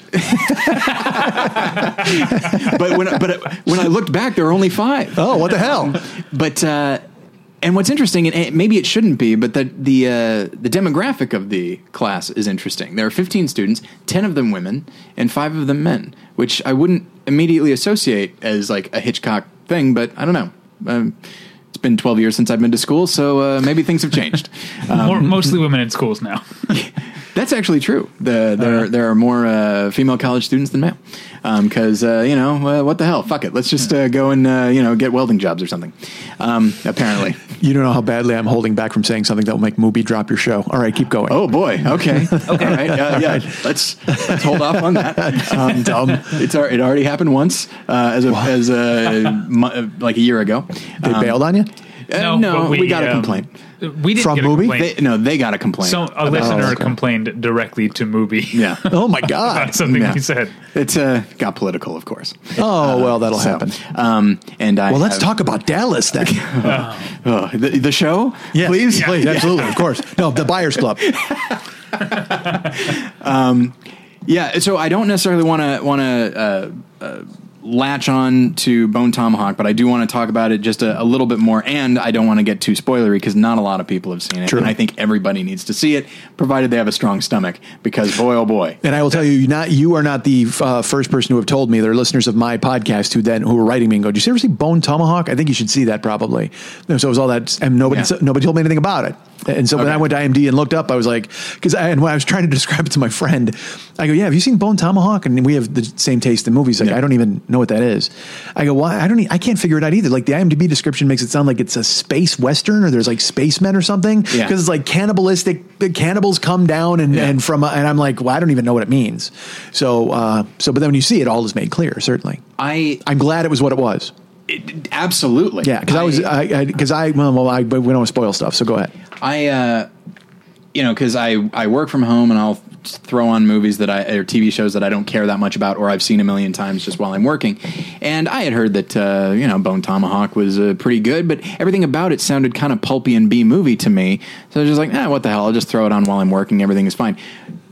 but when but when I looked back, there were only five. Oh, what the hell? But uh, and what's interesting, and and maybe it shouldn't be, but the the uh, the demographic of the class is interesting. There are fifteen students, ten of them women, and five of them men, which I wouldn't immediately associate as like a Hitchcock thing. But I don't know. Um, it's been twelve years since I've been to school, so uh, maybe things have changed. More, mostly women in schools now. That's actually true. The, there, Uh-huh. there are more uh, female college students than male. Because, uh, you know, uh, what the hell? Fuck it. Let's just uh, go and, uh, you know, get welding jobs or something. Um, apparently. You don't know how badly I'm holding back from saying something that will make Mubi drop your show. All right, keep going. Oh, boy. Okay. okay. All right. Uh, yeah. Let's, let's hold off on that. Um, Dumb. It's, al- it already happened once uh, as a, as a, mu- like a year ago. They Um, bailed on you? uh, no, but we, got a um, complaint. We didn't From get a Mubi? complaint. They, no, they got a complaint. So a about- listener okay. complained directly to Mubi. Yeah. Oh, my God. About something Yeah. he said. It uh, got political, of course. Oh, well, that'll So, happen. Um, and I Well, let's have- talk about Dallas then. Oh, the, the show, Yes, please, please, absolutely, of course. No, the Buyers Club. Yeah, so I don't necessarily want to want to uh, uh, latch on to Bone Tomahawk, but I do want to talk about it just a, a little bit more, and I don't want to get too spoilery because not a lot of people have seen it, True. and I think everybody needs to see it, provided they have a strong stomach, because boy, oh boy. And I will tell you, you not you are not the uh, first person who have told me. There are listeners of my podcast who then who were writing me and go, "Did you ever see Bone Tomahawk? I think you should see that probably." So it was all that, and nobody Yeah. nobody told me anything about it. And so when Okay. I went to I M D B and looked up, I was like, because and when I was trying to describe it to my friend, I go, "Yeah, have you seen Bone Tomahawk?" And we have the same taste in movies. Like, Yeah. I don't even know what that is. I go, "Why? I don't. e- I can't figure it out either." Like the I M D B description makes it sound like it's a space western, or there's like spacemen or something. Yeah. Because it's like cannibalistic. The cannibals come down and Yeah. and from a, and I'm like, well, I don't even know what it means. So uh, so, but then when you see it, all is made clear. Certainly, I I'm glad it was what it was. it, absolutely, Yeah, because I, was I because I, well, well I but we don't want to spoil stuff. So go ahead. I, uh, you know, because I, I work from home and I'll throw on movies that I or T V shows that I don't care that much about or I've seen a million times just while I'm working. And I had heard that uh, you know Bone Tomahawk was uh, pretty good, but everything about it sounded kind of pulpy and B movie to me. So I was just like, ah, what the hell? I'll just throw it on while I'm working. Everything is fine.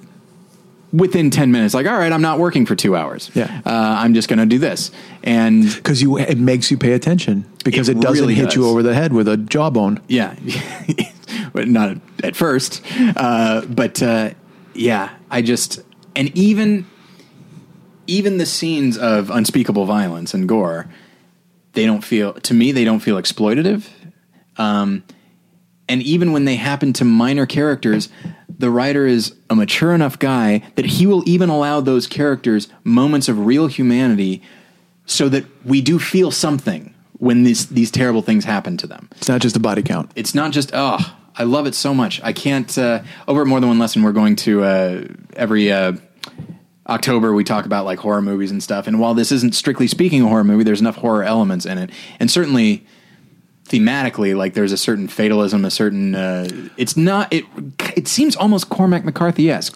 Within ten minutes, like, all right, I'm not working for two hours. Yeah. uh, I'm just going to do this. And Because you it makes you pay attention because it, It doesn't really hit does. you over the head with a jawbone. yeah, but not at first. Uh, but uh, yeah, I just and even even the scenes of unspeakable violence and gore, they don't feel to me they don't feel exploitative. Um, and even when they happen to minor characters, the writer is a mature enough guy that he will even allow those characters moments of real humanity, so that we do feel something when these these terrible things happen to them. It's not just a body count. It's not just, oh, I love it so much. I can't, uh, over at More Than One Lesson, we're going to, uh, every, uh, October, we talk about like horror movies and stuff. And while this isn't strictly speaking a horror movie, there's enough horror elements in it. And certainly thematically, like there's a certain fatalism, a certain, uh, it's not, it, it seems almost Cormac McCarthy-esque.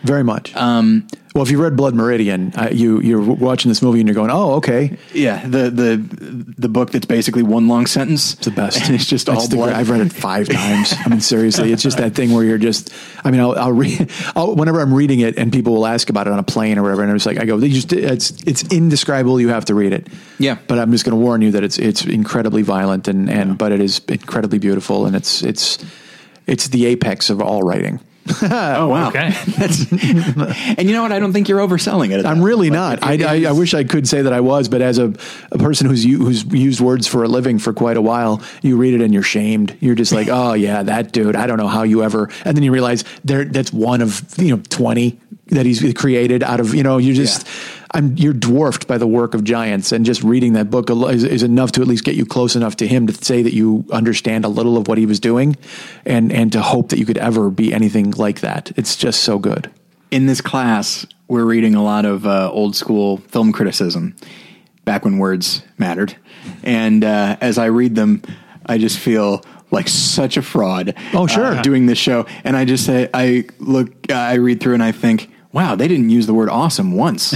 very much. Um, well, if you read Blood Meridian, uh, you you're watching this movie and you're going, "Oh, okay." Yeah, the the the book that's basically one long sentence. It's the best. And it's just That's all the blood. great- I've read it five times. I mean, seriously, it's just that thing where you're just. I mean, I'll, I'll read I'll, whenever I'm reading it, and people will ask about it on a plane or whatever, and I'm just like, I go, they just it's it's indescribable. You have to read it. Yeah. But I'm just going to warn you that it's it's incredibly violent and and yeah. but it is incredibly beautiful, and it's it's it's the apex of all writing. Oh wow! Okay. That's, and you know what? I don't think you're overselling it. I'm really not. I, I, I wish I could say that I was, but as a, a person who's u- who's used words for a living for quite a while, you read it and you're shamed. You're just like, oh yeah, that dude. I don't know how you ever. And then you realize there that's one of you know twenty that he's created out of you know. You're just. Yeah. I'm, you're dwarfed by the work of giants, and just reading that book is, is enough to at least get you close enough to him to say that you understand a little of what he was doing, and and to hope that you could ever be anything like that. It's just so good. In this class, we're reading a lot of uh, old school film criticism, back when words mattered, and uh, as I read them, I just feel like such a fraud. Oh, sure, uh, doing this show, and I just say, I look, I read through, and I think, wow, they didn't use the word awesome once.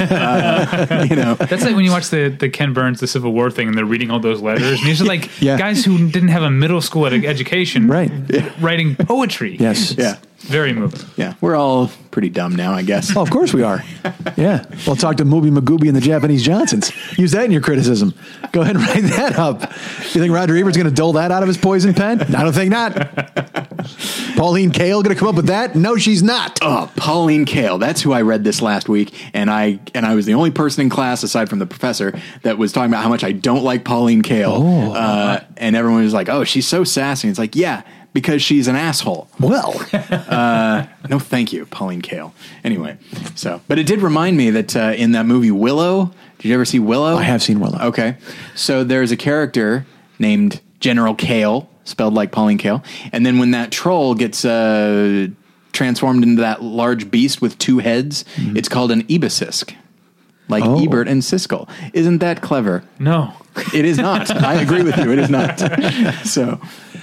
uh, you know, that's like when you watch the, the Ken Burns, the Civil War thing, and they're reading all those letters, and these are like yeah. guys who didn't have a middle school ed- education, right? Writing poetry. Yes, yeah, very moving. Yeah, we're all pretty dumb now, I guess. Oh, of course we are. Yeah, well, talk to Mooby Magooby and the Japanese Johnsons. Use that in your criticism. Go ahead and write that up. You think Roger Ebert's going to dole that out of his poison pen? I don't think not. Pauline Kael going to come up with that? No, she's not. Oh, Pauline Kael. That's who I read this last week, and I and I was the only person in class, aside from the professor, that was talking about how much I don't like Pauline Kael. Oh. Uh, and everyone was like, "Oh, she's so sassy." It's like, yeah, because she's an asshole. Well, uh, no, thank you, Pauline Kael. Anyway, so but it did remind me that uh, in that movie Willow. Did you ever see Willow? I have seen Willow. Okay, so there's a character named General Kael, spelled like Pauline Kael, and then when that troll gets uh, transformed into that large beast with two heads, mm-hmm. it's called an Ebasisk, like oh. Ebert and Siskel. Isn't that clever? No, it is not. I agree with you. It is not. So.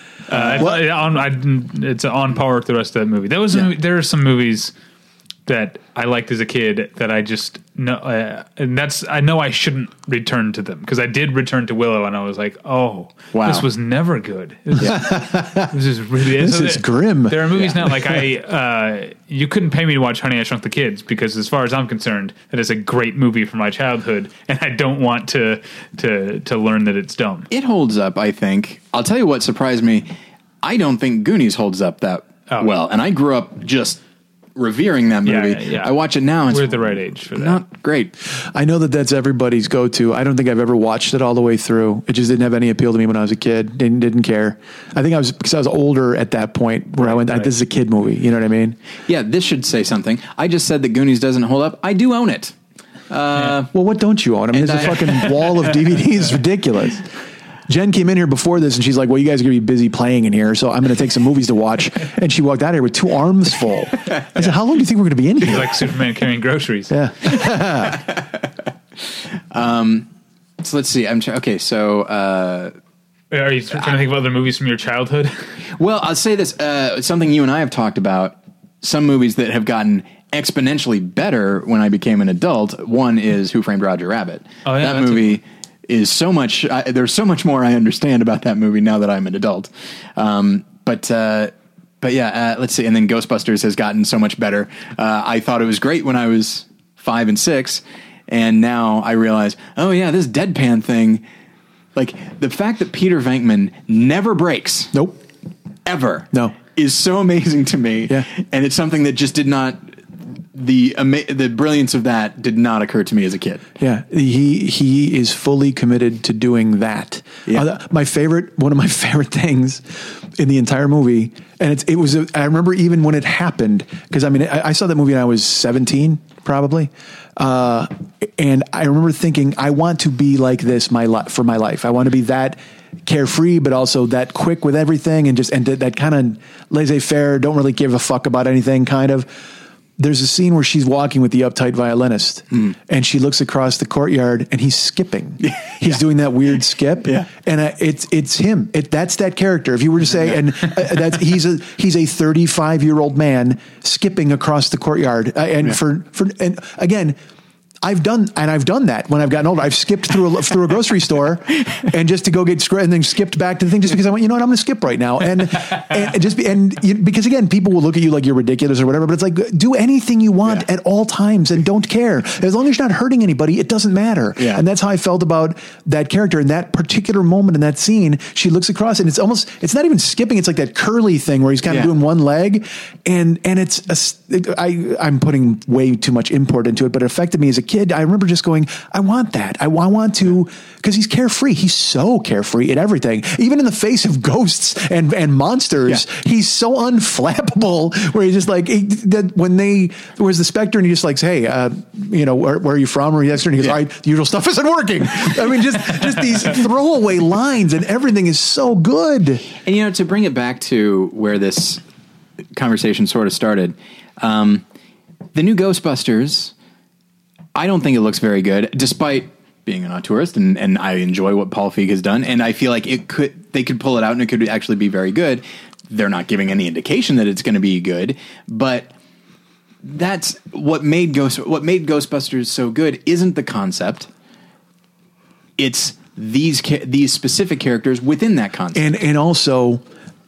Uh, well, I, on, I, it's on par with the rest of that movie. There was yeah. a, there are some movies that I liked as a kid that I just know, uh, and that's I know I shouldn't return to them because I did return to Willow and I was like, oh, wow. this was never good. This, yeah. this is really this so is there, grim. There are movies yeah. now like I uh, you couldn't pay me to watch Honey, I Shrunk the Kids because as far as I'm concerned, it is a great movie from my childhood, and I don't want to to to learn that it's dumb. It holds up, I think. I'll tell you what surprised me. I don't think Goonies holds up that oh. well, and I grew up just revering that movie. Yeah, yeah. I watch it now. And we're it's the right age for that. Not great. I know that that's everybody's go-to. I don't think I've ever watched it all the way through. It just didn't have any appeal to me when I was a kid. Didn't didn't care. I think I was because I was older at that point where right, I went. Right. This is a kid movie. You know what I mean? Yeah. This should say something. I just said that Goonies doesn't hold up. I do own it. Uh, yeah. Well, what don't you own? I mean, there's I, a fucking wall of D V Ds. It's ridiculous. Jen came in here before this and she's like, well, you guys are going to be busy playing in here, so I'm going to take some movies to watch. And she walked out of here with two arms full. I said, how long do you think we're going to be in here? Like Superman carrying groceries. Yeah. um, so let's see. I'm tr- okay. So, uh, are you trying to think of other movies from your childhood? Well, I'll say this, uh, something you and I have talked about, some movies that have gotten exponentially better when I became an adult. One is Who Framed Roger Rabbit. Oh yeah. That movie a- is so much, I, there's so much more I understand about that movie now that I'm an adult. Um, but, uh, but yeah, uh, let's see. And then Ghostbusters has gotten so much better. Uh, I thought it was great when I was five and six. And now I realize, oh yeah, this deadpan thing, like the fact that Peter Venkman never breaks. Nope. Ever. No. Is so amazing to me. Yeah. And it's something that just did not, the ama- the brilliance of that did not occur to me as a kid. Yeah, he he is fully committed to doing that. Yeah. Uh, my favorite, one of my favorite things in the entire movie, and it's it was. A, I remember even when it happened because I mean I, I saw that movie when I was seventeen, probably, uh, and I remember thinking I want to be like this my li- for my life. I want to be that carefree, but also that quick with everything, and just and that kind of laissez-faire. Don't really give a fuck about anything, kind of. there's a scene where she's walking with the uptight violinist mm. and she looks across the courtyard and he's skipping. He's yeah. doing that weird skip. Yeah. And uh, it's, it's him. It, that's that character. If you were to say, and uh, that's, he's a, he's a thirty-five year old man skipping across the courtyard. Uh, and yeah. for, for, and again, I've done, and I've done that when I've gotten older. I've skipped through a, through a grocery store and just to go get, and then skipped back to the thing just because I went, you know what, I'm going to skip right now. And, and just be, and you, because again, people will look at you like you're ridiculous or whatever, but it's like, do anything you want yeah. at all times and don't care. As long as you're not hurting anybody, it doesn't matter. Yeah. And that's how I felt about that character in that particular moment in that scene. She looks across and it's almost, it's not even skipping. It's like that curly thing where he's kind of yeah. doing one leg and, and it's, a, I, I'm putting way too much import into it, but it affected me as a kid. I remember just going, I want that. I, I want to, because he's carefree. He's so carefree in everything. Even in the face of ghosts and, and monsters, yeah. he's so unflappable where he's just like, he, that when they, there was the Spectre and he just like, hey, uh, you know, where, where are you from? Or yes, and he goes, yeah. all right, the usual stuff isn't working. I mean, just, just these throwaway lines and everything is so good. And, you know, to bring it back to where this conversation sort of started, um, the new Ghostbusters, I don't think it looks very good, despite being an auteurist, and, and I enjoy what Paul Feig has done, and I feel like it could they could pull it out and it could actually be very good. They're not giving any indication that it's going to be good, but that's what made Ghost what made Ghostbusters so good. Isn't the concept? It's these these specific characters within that concept, and and also.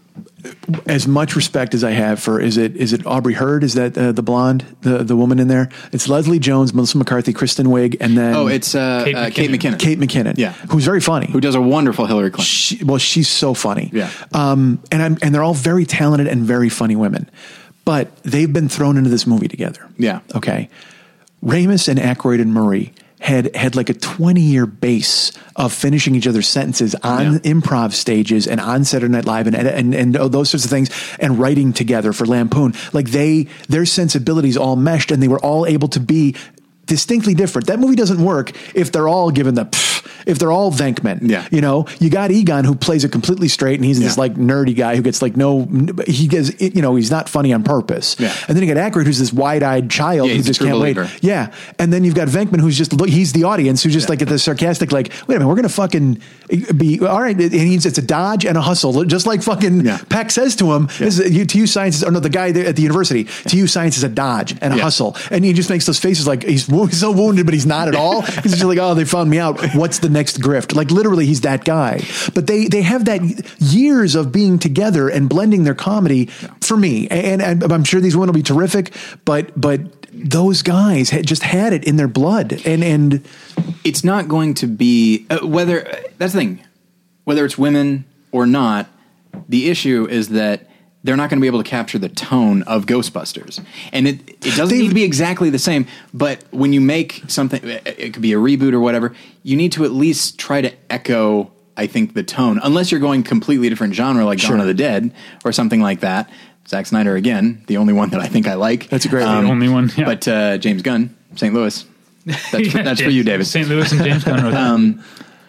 As much respect as I have for, is it is it Aubrey Hurd? Is that uh, the blonde, the the woman in there? It's Leslie Jones, Melissa McCarthy, Kristen Wiig, and then oh, it's uh, Kate, uh, McKinnon. Kate McKinnon. Kate McKinnon, yeah, who's very funny, who does a wonderful Hillary Clinton. She, well, she's so funny, yeah. Um, and I'm and they're all very talented and very funny women, but they've been thrown into this movie together. Yeah, okay. Ramis and Aykroyd and Murray had had like a twenty year base of finishing each other's sentences on yeah. improv stages and on Saturday Night Live and, and, and those sorts of things and writing together for Lampoon. Like they, their sensibilities all meshed and they were all able to be distinctly different. That movie doesn't work if they're all given the, pff, if they're all Venkman. Yeah. You know, you got Egon who plays it completely straight and he's yeah. this like nerdy guy who gets like no, he gets, you know, he's not funny on purpose. Yeah. And then you got Aykroyd who's this wide-eyed child yeah, who just can't believer. wait. Yeah. And then you've got Venkman who's just, he's the audience who's just yeah. like at the sarcastic, like, wait a minute, we're going to fucking be, all right. And he's, it's a dodge and a hustle. Just like fucking yeah. Peck says to him, yeah. this is, you, to you science is, or no, the guy at the university, to you science is a dodge and a yeah. hustle. And he just makes those faces like he's, he's so wounded, but he's not at all. He's just like, oh, they found me out. What's the next grift? Like literally he's that guy, but they, they have that years of being together and blending their comedy yeah. for me. And, and I'm sure these women will be terrific, but, but those guys had just had it in their blood. And, and it's not going to be uh, whether uh, that's the thing, whether it's women or not, the issue is that they're not going to be able to capture the tone of Ghostbusters. And it, it doesn't They've, need to be exactly the same, but when you make something, it could be a reboot or whatever, you need to at least try to echo, I think, the tone, unless you're going completely different genre like sure. Dawn of the Dead or something like that. Zack Snyder, again, the only one that I think I like. That's a great um, The only one, yeah. But uh, James Gunn, Saint Louis. That's, yeah, that's for you, David. Saint Louis and James Gunn. um,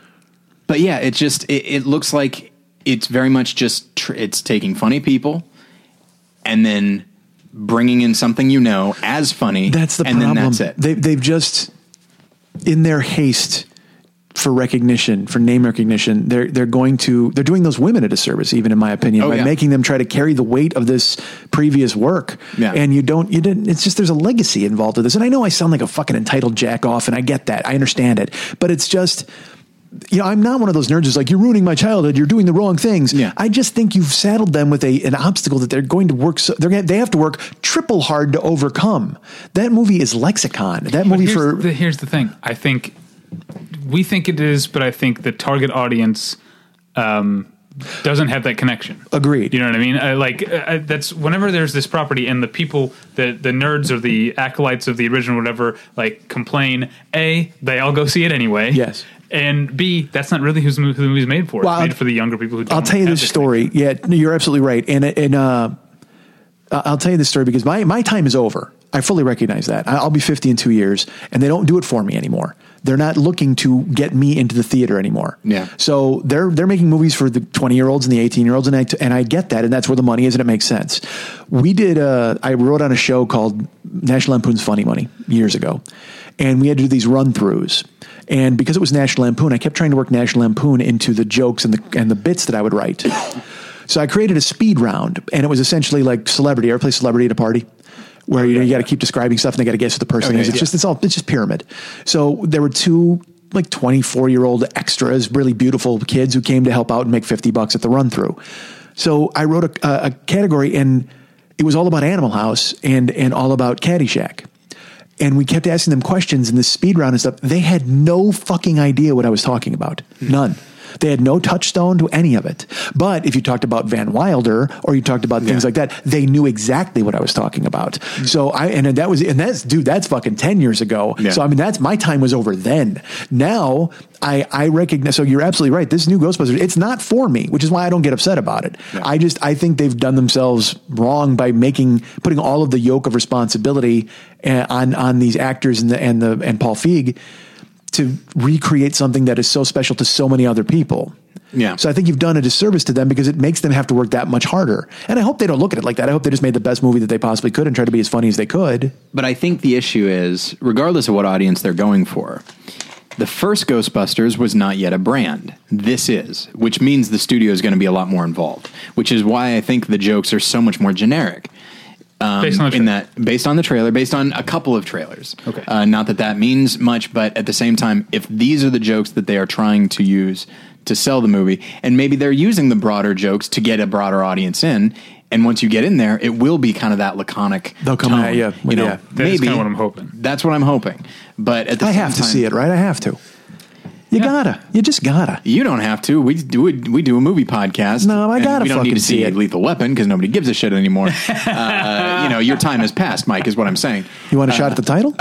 but yeah, it just, it, it looks like it's very much just, tr- it's taking funny people and then bringing in something you know as funny. That's the and problem. Then that's it. They, they've just, in their haste for recognition, for name recognition, they're they're going to they're doing those women a disservice, even in my opinion, oh, by yeah. making them try to carry the weight of this previous work. Yeah. And you don't you didn't. It's just there's a legacy involved with this. And I know I sound like a fucking entitled jack off, and I get that. I understand it, but it's just. You know, I'm not one of those nerds who's like, you're ruining my childhood. You're doing the wrong things. Yeah. I just think you've saddled them with a an obstacle that they're going to work. So they're going they have to work triple hard to overcome. That movie is lexicon. That movie here's for the, here's the thing. I think we think it is, but I think the target audience um, doesn't have that connection. Agreed. You know what I mean? I, like I, that's whenever there's this property and the people, the the nerds or the acolytes of the original, whatever, like complain. A, they all go see it anyway. Yes. And B, that's not really who the movie's made for. Well, it's made I'll, for the younger people who don't I'll tell you have this story. Thing. Yeah, no, you're absolutely right. And and uh, I'll tell you this story because my, my time is over. I fully recognize that. I'll be fifty in two years, and they don't do it for me anymore. They're not looking to get me into the theater anymore. Yeah. So they're they're making movies for the twenty year olds and the eighteen year olds, and I and I get that, and that's where the money is, and it makes sense. We did. Uh, I wrote on a show called National Lampoon's Funny Money years ago, and we had to do these run throughs. And because it was National Lampoon, I kept trying to work National Lampoon into the jokes and the and the bits that I would write. So I created a speed round, and it was essentially like Celebrity. Ever play Celebrity at a party? Where you know you got to keep describing stuff and they got to guess who the person Okay, is. It's yeah. just it's all it's just pyramid. So there were two like twenty-four year old extras, really beautiful kids who came to help out and make fifty bucks at the run through. So I wrote a, a, a category, and it was all about Animal House and and all about Caddyshack. And we kept asking them questions in this speed round and stuff. They had no fucking idea what I was talking about. None. They had no touchstone to any of it. But if you talked about Van Wilder or you talked about things Yeah. like that, they knew exactly what I was talking about. Mm-hmm. So I, and that was, and that's, dude, that's fucking ten years ago. Yeah. So I mean, that's, my time was over then. Now I, I recognize, so you're absolutely right. This new Ghostbusters, it's not for me, which is why I don't get upset about it. Yeah. I just, I think they've done themselves wrong by making, putting all of the yoke of responsibility uh, on, on these actors and the, and the, and Paul Feig to recreate something that is so special to so many other people. Yeah. So I think you've done a disservice to them because it makes them have to work that much harder. And I hope they don't look at it like that. I hope they just made the best movie that they possibly could and try to be as funny as they could. But I think the issue is, regardless of what audience they're going for, the first Ghostbusters was not yet a brand. This is, which means the studio is going to be a lot more involved, which is why I think the jokes are so much more generic. Um, Based on the in trailer. that, based on the trailer, based on a couple of trailers. Okay. Uh, not that that means much, but at the same time, if these are the jokes that they are trying to use to sell the movie, and maybe they're using the broader jokes to get a broader audience in, and once you get in there, it will be kind of that laconic. They'll come tone. at you with- know, yeah. That is maybe kinda what I'm hoping. That's what I'm hoping. But at the I same have to time, see it, right? I have to. You Yeah. gotta. You just gotta. You don't have to. We do it. We do a movie podcast. No, I and gotta We don't need fucking to see see it. Lethal Weapon because nobody gives a shit anymore. uh, you know, your time has passed, Mike. Is what I'm saying. You want a shot at the title?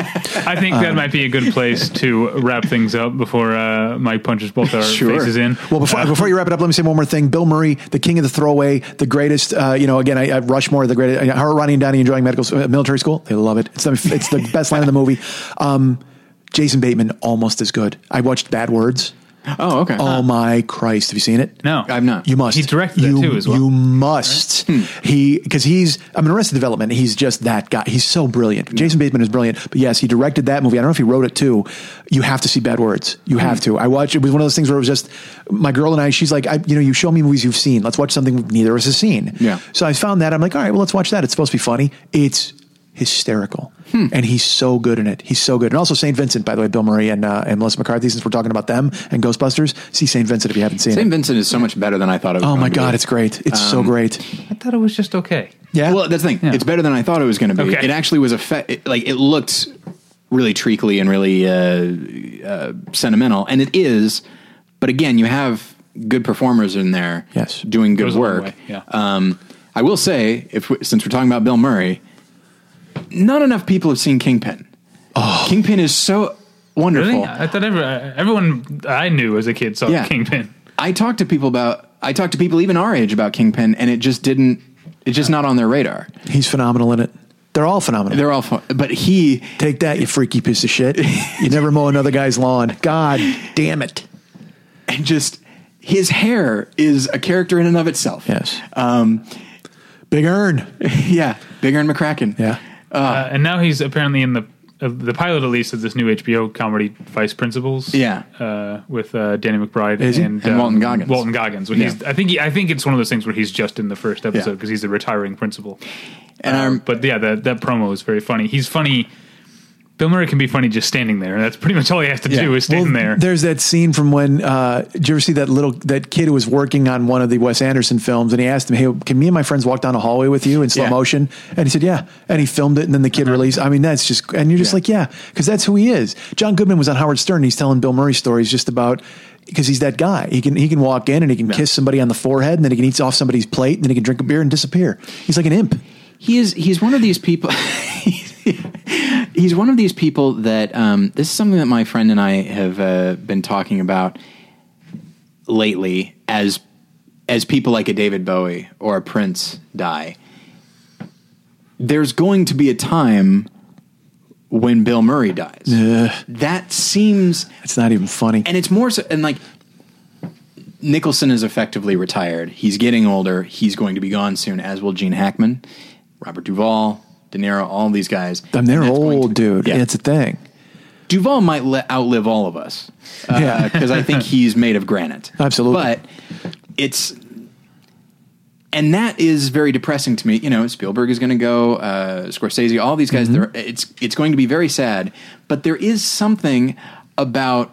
I think Um, that might be a good place to wrap things up before uh, Mike punches both our Sure. faces in. Well, before, Uh, before you wrap it up, let me say one more thing. Bill Murray, the king of the throwaway, the greatest, uh, you know, again, I, I Rushmore, the greatest, how are Ronnie and Donnie enjoying medical uh, military school? They love it. It's the, it's the best line in the movie. Um, Jason Bateman, almost as good. I watched Bad Words. Oh, okay. Oh my Christ. Have you seen it? No. I've not. You must. He directed that you, too as well. You must. He, because he's, I'm in Arrested Development. He's just that guy. He's so brilliant. Jason Bateman is brilliant. But yes, he directed that movie. I don't know if he wrote it too. You have to see Bad Words. You have to. I watched, it was one of those things where it was just, my girl and I, she's like, I, you know, you show me movies you've seen. Let's watch something neither of us has seen. Yeah. So I found that. I'm like, all right, well, let's watch that. It's supposed to be funny. It's hysterical. And he's so good in it. He's so good. And also Saint Vincent, by the way, Bill Murray and, uh, and Melissa McCarthy, since we're talking about them and Ghostbusters, see Saint Vincent if you haven't seen Saint it. Vincent is so much better than I thought it was. Oh going my to God, be. it's great. It's so Um, great. I thought it was just okay. Yeah. Well, that's the thing. Yeah. It's better than I thought it was going to be. Okay. It actually was a fe- it, like it looked really treacly and really uh, uh, sentimental, and it is. But again, you have good performers in there, Yes. doing good Goes a long work. way, yeah. Um, I will say, if we, since we're talking about Bill Murray, not enough people have seen Kingpin. Oh. Kingpin is so wonderful. Really? I thought every, everyone I knew as a kid saw Yeah. Kingpin. I talked to people about. I talked to people even our age about Kingpin, and it just didn't. It's just not on their radar. He's phenomenal in it. They're all phenomenal. They're all fun, but he. Take that, you freaky piece of shit. You never mow another guy's lawn. God damn it. And just his hair is a character in and of itself. Yes. Um, Big Earn. yeah. Bigger and McCracken. Yeah. Uh, and now he's apparently in the uh, the pilot, at least, of this new H B O comedy, Vice Principals. Yeah. uh, with uh, Danny McBride Is he? and, And um, Walton Goggins. Walton Goggins. When he's, Yeah. I think he, I think it's one of those things where he's just in the first episode Yeah. because he's a retiring principal. And Uh, I'm- but yeah, that that promo is very funny. He's funny. Bill Murray can be funny just standing there. That's pretty much all he has to Yeah. do is stand there. There's that scene from when, uh, did you ever see that little, that kid who was working on one of the Wes Anderson films, and he asked him, hey, can me and my friends walk down a hallway with you in slow Yeah. motion? And he said, yeah. And he filmed it, and then the kid released. I mean, that's just, and you're just Yeah. like, yeah, because that's who he is. John Goodman was on Howard Stern. He's telling Bill Murray stories just about, because he's that guy. He can he can walk in and he can Yeah. kiss somebody on the forehead, and then he can eat off somebody's plate, and then he can drink a beer and disappear. He's like an imp. He is. He's one of these people. He's one of these people that. Um, this is something that my friend and I have uh, been talking about lately. As as people like a David Bowie or a Prince die, there's going to be a time when Bill Murray dies. Ugh. That seems, It's not even funny. and it's more so, and like Nicholson is effectively retired. He's getting older. He's going to be gone soon, as will Gene Hackman, Robert Duvall, De Niro, all these guys. I mean, they're And that's going old, to- dude. Yeah. It's a thing. Duvall might le- outlive all of us uh, Yeah. because I think he's made of granite. Absolutely. But it's, and that is very depressing to me. You know, Spielberg is going to go, uh, Scorsese, all these guys. Mm-hmm. they're It's it's going to be very sad. But there is something about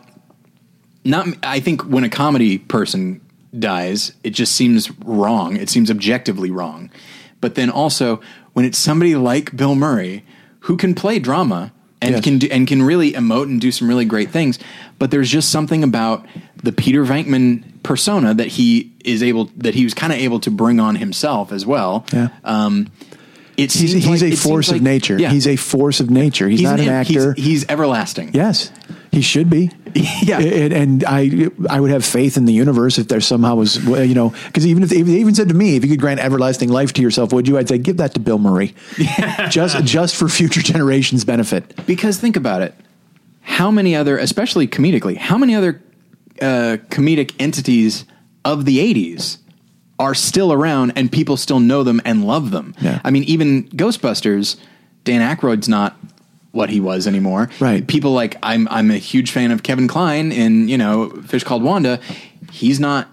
not. I think when a comedy person dies, it just seems wrong. It seems objectively wrong. But then also when it's somebody like Bill Murray who can play drama. And Yes. can do, and can really emote and do some really great things, but there's just something about the Peter Venkman persona that he is able that he was kind of able to bring on himself as well. Yeah. Um, it He's, seems he's like- a it force seems of like- nature. Yeah. He's a force of nature. He's, not an, actor. He's, he's everlasting. Yes, he should be. Yeah. and, and I, I would have faith in the universe if there somehow was, well, you know, because even if they, if they even said to me, if you could grant everlasting life to yourself, would you? I'd say give that to Bill Murray, just just for future generations' benefit. Because think about it. How many other, especially comedically, how many other uh, comedic entities of the eighties are still around and people still know them and love them? Yeah. I mean, even Ghostbusters, Dan Aykroyd's not what he was anymore. Right. People like, I'm I'm a huge fan of Kevin Kline in, you know, Fish Called Wanda. He's not,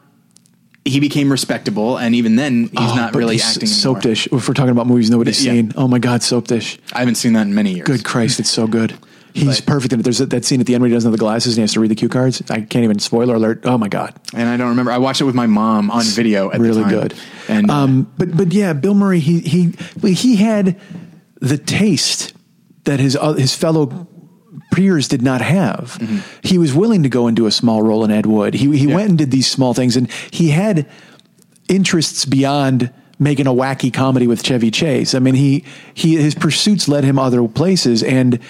he became respectable, and even then, he's Oh, not but really s- acting Soap anymore. Dish. If we're talking about movies nobody's Yeah. seen, oh my God, Soap Dish. I haven't seen that in many years. Good Christ, it's so good. He's But- perfect in it. There's a, that scene at the end where he doesn't have the glasses and he has to read the cue cards. I can't even, spoiler alert. Oh my God. And I don't remember. I watched it with my mom on video at Really the time. good. And um, but but yeah, Bill Murray, he he he had the taste that his uh, his fellow peers did not have. Mm-hmm. He was willing to go and do a small role in Ed Wood. He he Yeah. went and did these small things, and he had interests beyond making a wacky comedy with Chevy Chase. I mean, he he his pursuits led him other places, and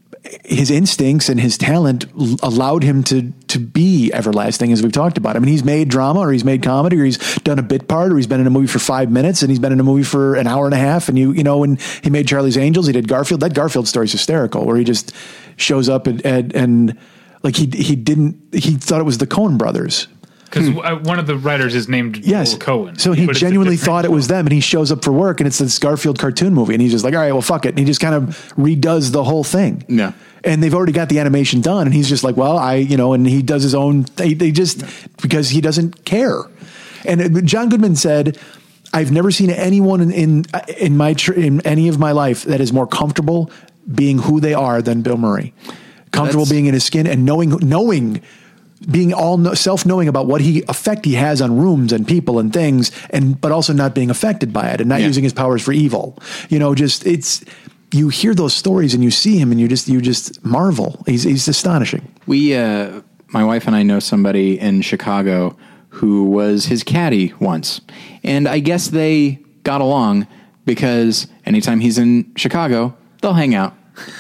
his instincts and his talent l- allowed him to to be everlasting, as we've talked about. I mean, he's made drama, or he's made comedy, or he's done a bit part, or he's been in a movie for five minutes, and he's been in a movie for an hour and a half. And you you know, when he made Charlie's Angels, he did Garfield. That Garfield story is hysterical, where he just shows up and and, and like he he didn't he thought it was the Coen brothers. Because one of the writers is named Yes. Joel Cohen. So he but it's a genuinely different thought it was Joel. them, and he shows up for work, and it's this Garfield cartoon movie, and he's just like, all right, well, fuck it. And he just kind of redoes the whole thing. Yeah. And they've already got the animation done, and he's just like, well, I, you know, and he does his own, they, they just, because he doesn't care. And it- John Goodman said, I've never seen anyone in, in, in my, tr- in any of my life that is more comfortable being who they are than Bill Murray. Comfortable That's- being in his skin and knowing, knowing, being all kno- self-knowing about what he effect he has on rooms and people and things, and but also not being affected by it and not Yeah. using his powers for evil. You know, just it's you hear those stories and you see him and you just you just marvel. He's he's astonishing. we, uh, my wife and I know somebody in Chicago who was his caddy once. And I guess they got along because anytime he's in Chicago, they'll hang out.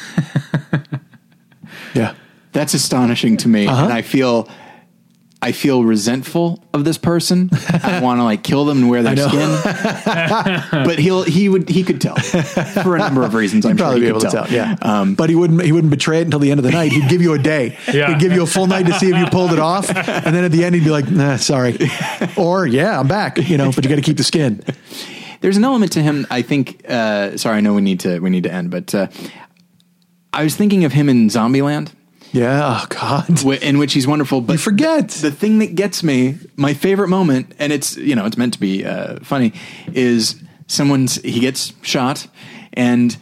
Yeah. That's astonishing to me. Uh-huh. And I feel, I feel resentful of this person. I want to like kill them and wear their I know. skin. But he'll, he would, he could tell for a number of reasons. I'm He'd probably sure be he able could to tell. Yeah. Um, but he wouldn't he wouldn't betray it until the end of the night. He'd give you a day. Yeah. He'd give you a full night to see if you pulled it off. And then at the end he'd be like, nah, sorry. Or yeah, I'm back, you know, but you got to keep the skin. there's an element to him. I think, uh, sorry, I know we need to, we need to end, but, uh, I was thinking of him in Zombieland. Yeah. Oh God. Wh- in which he's wonderful, but You forget. the thing that gets me, my favorite moment, and it's, you know, it's meant to be uh, funny, is someone's he gets shot, and,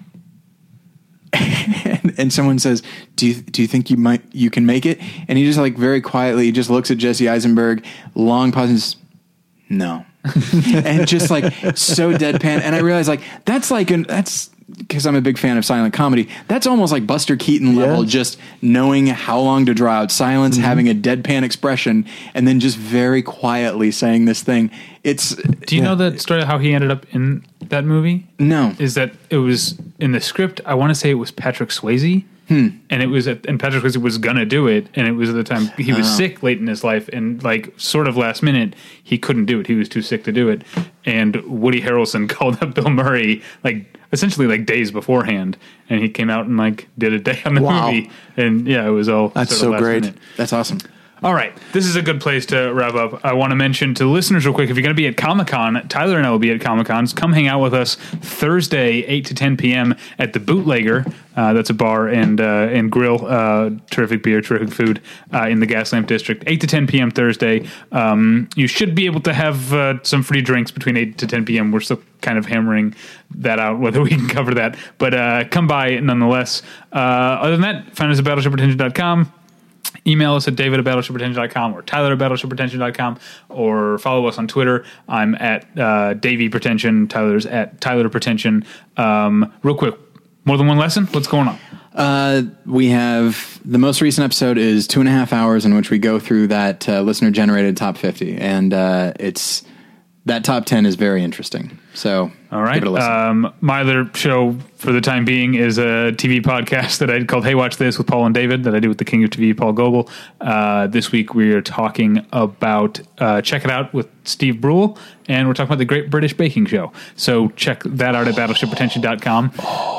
and and someone says, "Do you do you think you might you can make it?" And he just like very quietly just looks at Jesse Eisenberg, long pause, and says, "No," and just like so deadpan. And I realized like that's like an that's. Because I'm a big fan of silent comedy, that's almost like Buster Keaton level, Yeah. just knowing how long to draw out silence, Mm-hmm. having a deadpan expression, and then just very quietly saying this thing. It's Do you Yeah. know that story of how he ended up in that movie? no, Is that it was in the script? I want to say it was Patrick Swayze Hmm. And it was, at, and Patrick Swayze was gonna do it, and it was at the time he was Oh. sick late in his life, and like sort of last minute, he couldn't do it. He was too sick to do it. And Woody Harrelson called up Bill Murray like essentially like days beforehand, and he came out and like did a day on the Wow. movie, and yeah, it was all That's sort of so last great. minute. That's awesome. All right, this is a good place to wrap up. I want to mention to listeners real quick, if you're going to be at Comic-Con, Tyler and I will be at Comic-Cons. Come hang out with us Thursday, eight to ten p.m. at the Bootlegger. Uh, that's a bar and uh, and grill. Uh, terrific beer, terrific food uh, in the Gaslamp District. eight to ten p.m. Thursday. Um, you should be able to have uh, some free drinks between eight to ten p.m. We're still kind of hammering that out, whether we can cover that. But uh, come by nonetheless. Uh, other than that, find us at battleship retention dot com. Email us at david at battleship retention dot com or tyler at battleship retention dot com, or follow us on Twitter. I'm at uh, Davey Pretension. Tyler's at Tyler Pretension. Um, real quick, more than one lesson? What's going on? Uh, we have the most recent episode is two and a half hours in which we go through that uh, listener generated top fifty, and uh, it's that top ten is very interesting. So, All right. give it a listen. Um, my other show for the time being is a T V podcast that I called Hey Watch This with Paul and David that I do with the King of T V, Paul Goebel. Uh, this week we are talking about uh, Check It Out with Steve Brule, and we're talking about the Great British Baking Show. So check that out at battleship retention dot com.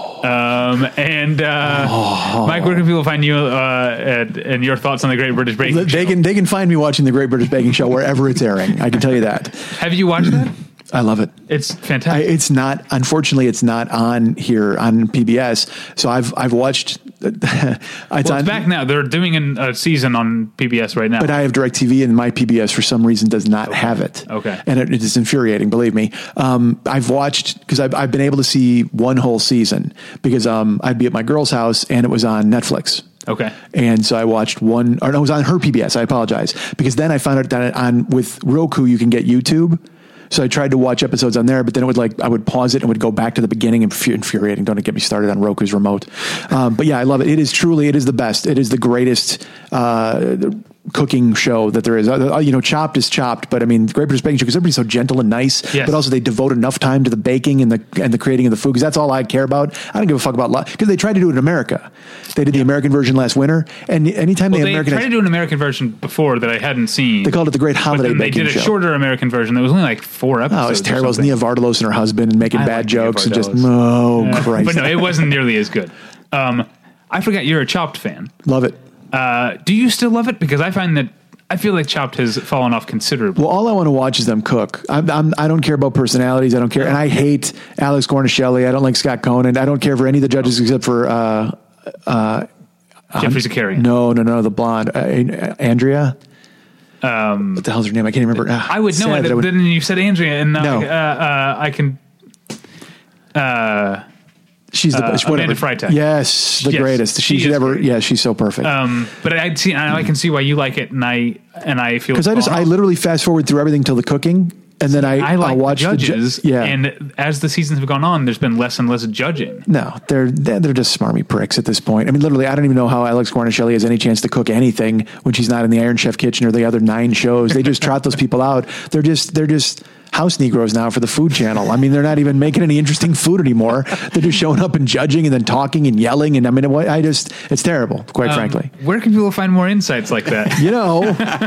Um, and uh, Oh. Mike, where can people find you uh, at, and your thoughts on the Great British Baking They Show? can they can find me watching the Great British Baking Show wherever it's airing. I can tell you that. Have you watched that? I love it. It's I, fantastic. it's not. Unfortunately, it's not on here on P B S. So I've I've watched. it's well, it's on, back now. They're doing an, a season on P B S right now. But I have DirecTV, and my P B S for some reason does not have it. Okay. And it, it is infuriating, believe me. Um, I've watched, because I've, I've been able to see one whole season, because um, I'd be at my girl's house, and it was on Netflix. Okay. And so I watched one, or no, it was on her P B S. I apologize. Because then I found out that on with Roku, you can get YouTube. So I tried to watch episodes on there, but then it would like, I would pause it and would go back to the beginning. And infuriating. Don't get me started on Roku's remote. Um, but yeah, I love it. It is truly, it is the best. It is the greatest, uh, cooking show that there is. Uh, you know, Chopped is Chopped, but I mean, Great British Baking Show, because everybody's so gentle and nice, Yes. but also they devote enough time to the baking and the and the creating of the food, because that's all I care about. I don't give a fuck about, because they tried to do it in America. They did the American version last winter, and anytime Well, they they American, tried to do an American version before that I hadn't seen. they called it the Great but Holiday then they Baking did a Show. shorter American version that was only like four episodes. Oh, it's or terrible. It was something. Nia Vardalos and her husband and making I bad like Nia jokes and just, Vardalos. oh, Yeah. Christ. But no, it wasn't nearly as good. Um, I forgot you're a Chopped fan. Love it. Uh, do you still love it? Because I find that I feel like Chopped has fallen off considerably. Well, all I want to watch is them cook. I'm, I'm, I don't care about personalities. I don't care. And I hate Alex Cornishelli. I don't like Scott Conan. I don't care for any of the judges except for, uh, uh, Jeffrey Zakarian. no, no, no, the blonde, uh, Andrea. Um, What the hell's her name? I can't remember. Ah, I would know sad it. that I would- Then you said Andrea, and now No. uh, uh, I can. Uh, She's the uh, best. Whatever. Amanda Freitag. Yes, the Yes, greatest. she She should is ever. great. Yeah, she's so perfect. um, but I see. I can see why you like it, and I and I feel Because I just, I literally fast forward through everything till the cooking, and then I, I like I'll watch the the ju- judges. yeah. And as the seasons have gone on, there's been less and less judging. No, they're they're they're just smarmy pricks at this point. I mean, literally, I don't even know how Alex Cornishelli has any chance to cook anything when she's not in the Iron Chef kitchen or the other nine shows. They just trot those people out. They're just they're just house Negroes now for the Food Channel. I mean, they're not even making any interesting food anymore. They're just showing up and judging and then talking and yelling. And I mean, what I just it's terrible, quite Um, frankly. Where can people find more insights like that? You know,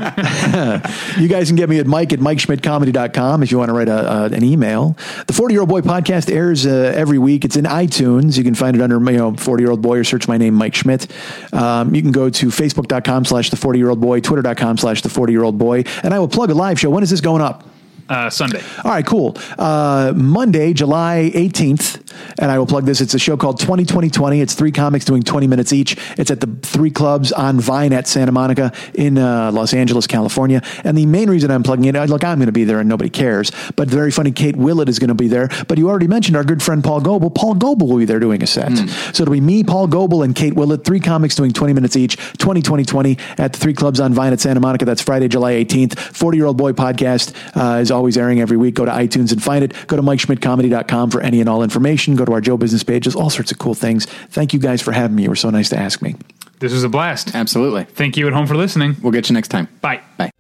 you guys can get me at Mike at Mike Schmidt Comedy dot com if you want to write a, uh, an email. The forty Year Old Boy podcast airs uh, every week. It's in iTunes. You can find it under, you know, forty Year Old Boy, or search my name, Mike Schmidt. Um, you can go to Facebook dot com slash The forty Year Old Boy, Twitter dot com slash The forty Year Old Boy. And I will plug a live show. When is this going up? Uh, Sunday. All right, cool. Uh, Monday, July eighteenth, and I will plug this. It's a show called twenty twenty twenty. It's three comics doing twenty minutes each. It's at the Three Clubs on Vine at Santa Monica in uh, Los Angeles, California. And the main reason I'm plugging it, look, I'm going to be there and nobody cares, but the very funny Kate Willett is going to be there. But you already mentioned our good friend Paul Goebel. Paul Goebel will be there doing a set. Mm. So it'll be me, Paul Goebel, and Kate Willett, three comics doing twenty minutes each, twenty twenty twenty at the Three Clubs on Vine at Santa Monica. That's Friday, July eighteenth. forty Year Old Boy podcast uh, is always airing every week. Go to iTunes and find it. Go to Mike Schmidt Comedy dot com for any and all information. Go to our Joe Business pages, all sorts of cool things. Thank you guys for having me. You were so nice to ask me. This was a blast. Absolutely. Thank you at home for listening. We'll get you next time. Bye. Bye.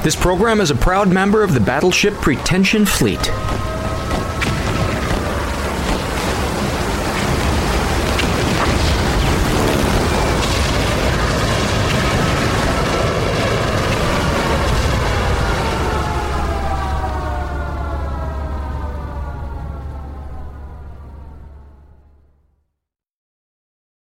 This program is a proud member of the Battleship Pretension Fleet.